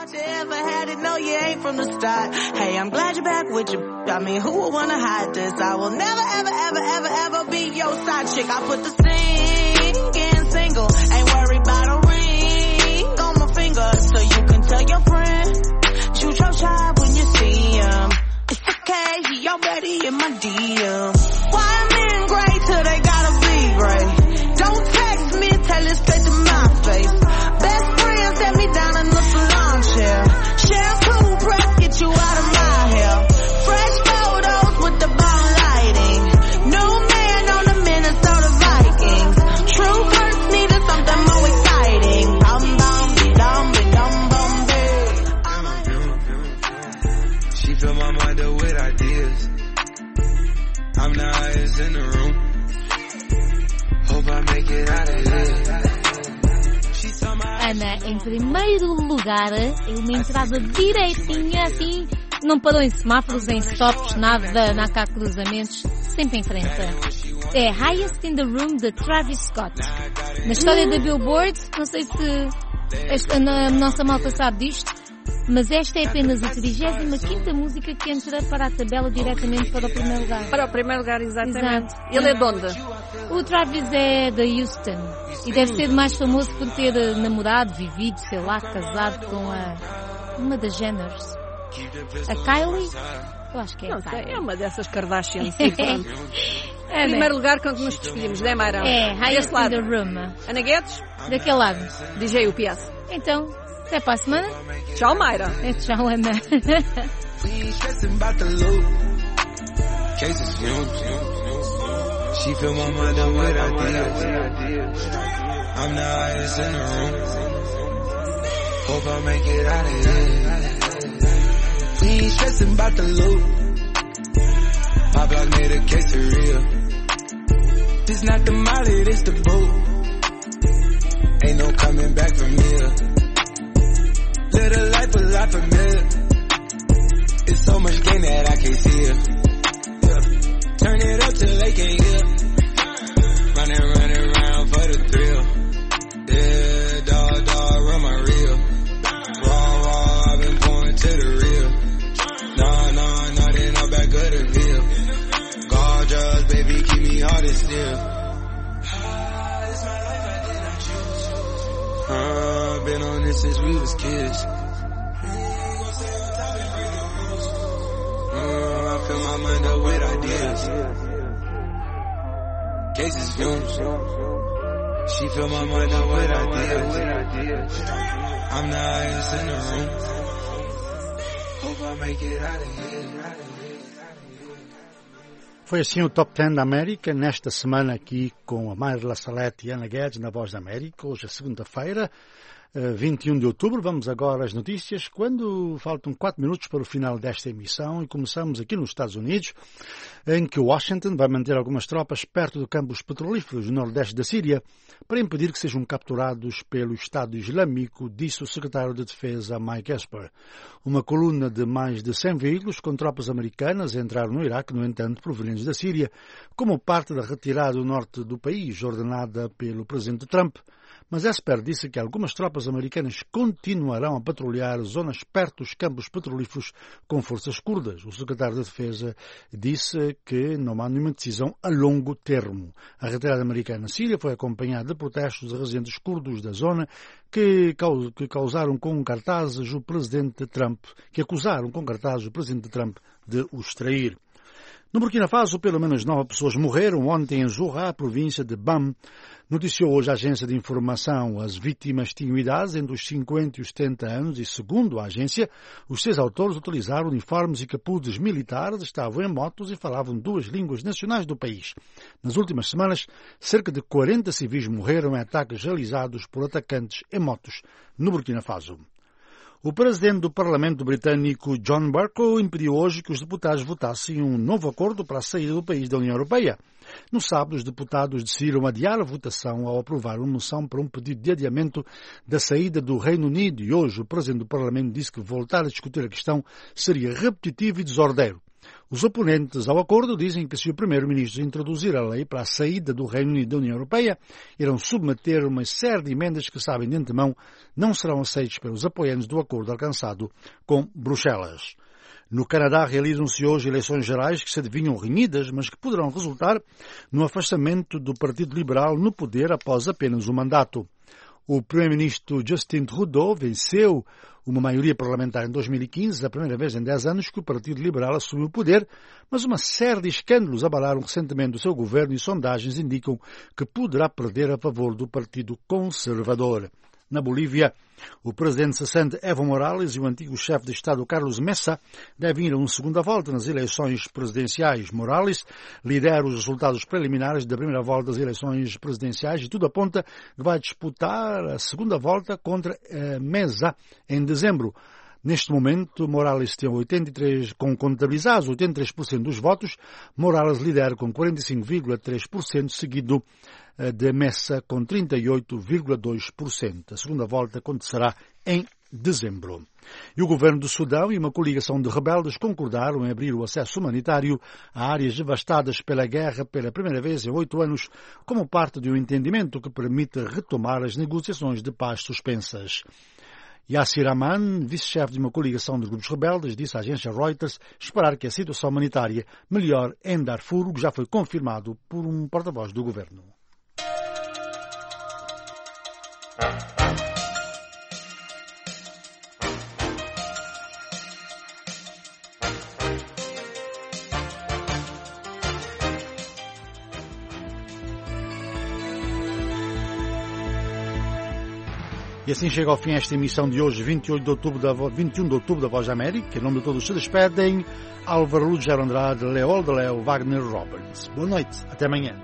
Hey, I'm glad you're back with you. I mean, who would wanna hide this? I will never, ever, ever, ever, ever be your side chick. I put the singing single. Ain't worried about a ring on my finger. So you can tell your friend, shoot your shot when you see him. It's okay, he already in my DM. Why men gray till they gotta be gray? Don't text me, tell it straight to my face. Best friend set me down in the salon chair. Shampoo breath, get you out of my hair. Fresh photos with the bomb lighting. New man on the Minnesota Vikings. True hurts needed something more exciting. Bum bum dum dum bum. She fill my mind up with ideas. I'm the highest in the room. Hope I make it out of here. Ana, em primeiro lugar, é uma entrada direitinha, assim, não parou em semáforos, em stops, nada, na cá cruzamentos, sempre em frente. É Highest in the Room, de Travis Scott. Na história da Billboard, não sei se a nossa malta sabe disto, mas esta é apenas a 35ª música que entra para a tabela diretamente para o primeiro lugar. Para o primeiro lugar, exatamente. Exato. Ele é de onde? O Travis é de Houston e deve ser mais famoso por ter namorado, vivido, sei lá, casado com uma das Jenners. A Kylie? Eu acho que é a Kylie. É uma dessas Kardashians. Em primeiro lugar, com que nos despedimos, não é, Mayra? É, Highest in the Room. Ana Guedes? Daquele lado. DJ UPS. Então, até para a semana. Tchau, Mayra. Tchau, Ana. She fill my mind up with ideas. I'm the highest in the room. Hope I make it out of here. We ain't stressing about the loot. My block made a quesadilla. This not the molly, this the boat. Ain't no coming back from here. Little life a lot familiar. It's so much gain that I can't see it. Turn it up till they can't hear. Running around for the thrill. Yeah, dog, run my reel. Raw, I've been going to the real. Nah, they not back of the bill. Gorgeous, baby, keep me hard and still. Been on this since we was kids. I fill my mind up with ideas. Cases fumes. She fill my mind up with ideas. I'm the highest in the room. Hope I make it out of here. Foi assim o Top 10 da América, nesta semana aqui com a Mayra Salete e Ana Guedes na Voz da América. Hoje é segunda-feira, 21 de outubro. Vamos agora às notícias, quando faltam 4 minutos para o final desta emissão, e começamos aqui nos Estados Unidos, em que Washington vai manter algumas tropas perto de campos petrolíferos no nordeste da Síria para impedir que sejam capturados pelo Estado Islâmico, disse o secretário de Defesa Mike Esper. Uma coluna de mais de 100 veículos com tropas americanas entraram no Iraque, no entanto, provenientes da Síria, como parte da retirada do norte do país, ordenada pelo presidente Trump. Mas Esper disse que algumas tropas americanas continuarão a patrulhar zonas perto dos campos petrolíferos com forças curdas. O secretário de Defesa disse que não há nenhuma decisão a longo termo. A retirada americana na Síria foi acompanhada de protestos de residentes curdos da zona que acusaram com cartazes o presidente Trump de o extrair. No Burkina Faso, pelo menos 9 pessoas morreram ontem em Zouha, província de Bam. Noticiou hoje a agência de informação. As vítimas tinham idades entre os 50 e os 70 anos e, segundo a agência, os 6 autores utilizaram uniformes e capuzes militares, estavam em motos e falavam 2 línguas nacionais do país. Nas últimas semanas, cerca de 40 civis morreram em ataques realizados por atacantes em motos no Burkina Faso. O presidente do Parlamento britânico, John Bercow, impediu hoje que os deputados votassem um novo acordo para a saída do país da União Europeia. No sábado, os deputados decidiram adiar a votação ao aprovar uma moção para um pedido de adiamento da saída do Reino Unido, e hoje o presidente do Parlamento disse que voltar a discutir a questão seria repetitivo e desordeiro. Os oponentes ao acordo dizem que se o primeiro-ministro introduzir a lei para a saída do Reino Unido da União Europeia, irão submeter uma série de emendas que, sabem de antemão, não serão aceitas pelos apoiantes do acordo alcançado com Bruxelas. No Canadá realizam-se hoje eleições gerais que se adivinham renhidas, mas que poderão resultar no afastamento do Partido Liberal no poder após apenas um mandato. O primeiro-ministro Justin Trudeau venceu uma maioria parlamentar em 2015, a primeira vez em 10 anos que o Partido Liberal assumiu o poder, mas uma série de escândalos abalaram recentemente o seu governo e sondagens indicam que poderá perder a favor do Partido Conservador. Na Bolívia, o presidente cessante Evo Morales e o antigo chefe de Estado Carlos Mesa devem ir a uma segunda volta nas eleições presidenciais. Morales lidera os resultados preliminares da primeira volta das eleições presidenciais e tudo aponta que vai disputar a segunda volta contra Mesa em dezembro. Neste momento, Morales tem contabilizados 83% dos votos. Morales lidera com 45,3%, seguido de Mesa com 38,2%. A segunda volta acontecerá em dezembro. E o governo do Sudão e uma coligação de rebeldes concordaram em abrir o acesso humanitário a áreas devastadas pela guerra pela primeira vez em 8 anos, como parte de um entendimento que permite retomar as negociações de paz suspensas. Yassir Aman, vice-chefe de uma coligação de grupos rebeldes, disse à agência Reuters esperar que a situação humanitária melhore em Darfur, o que já foi confirmado por um porta-voz do governo. E assim chega ao fim esta emissão de hoje, 21 de outubro da Voz da América. Em nome de todos se despedem Álvaro Lugero Andrade, Leol de Leo, Wagner Roberts. Boa noite, até amanhã.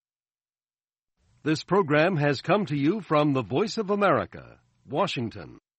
This program has come to you from the Voice of America, Washington.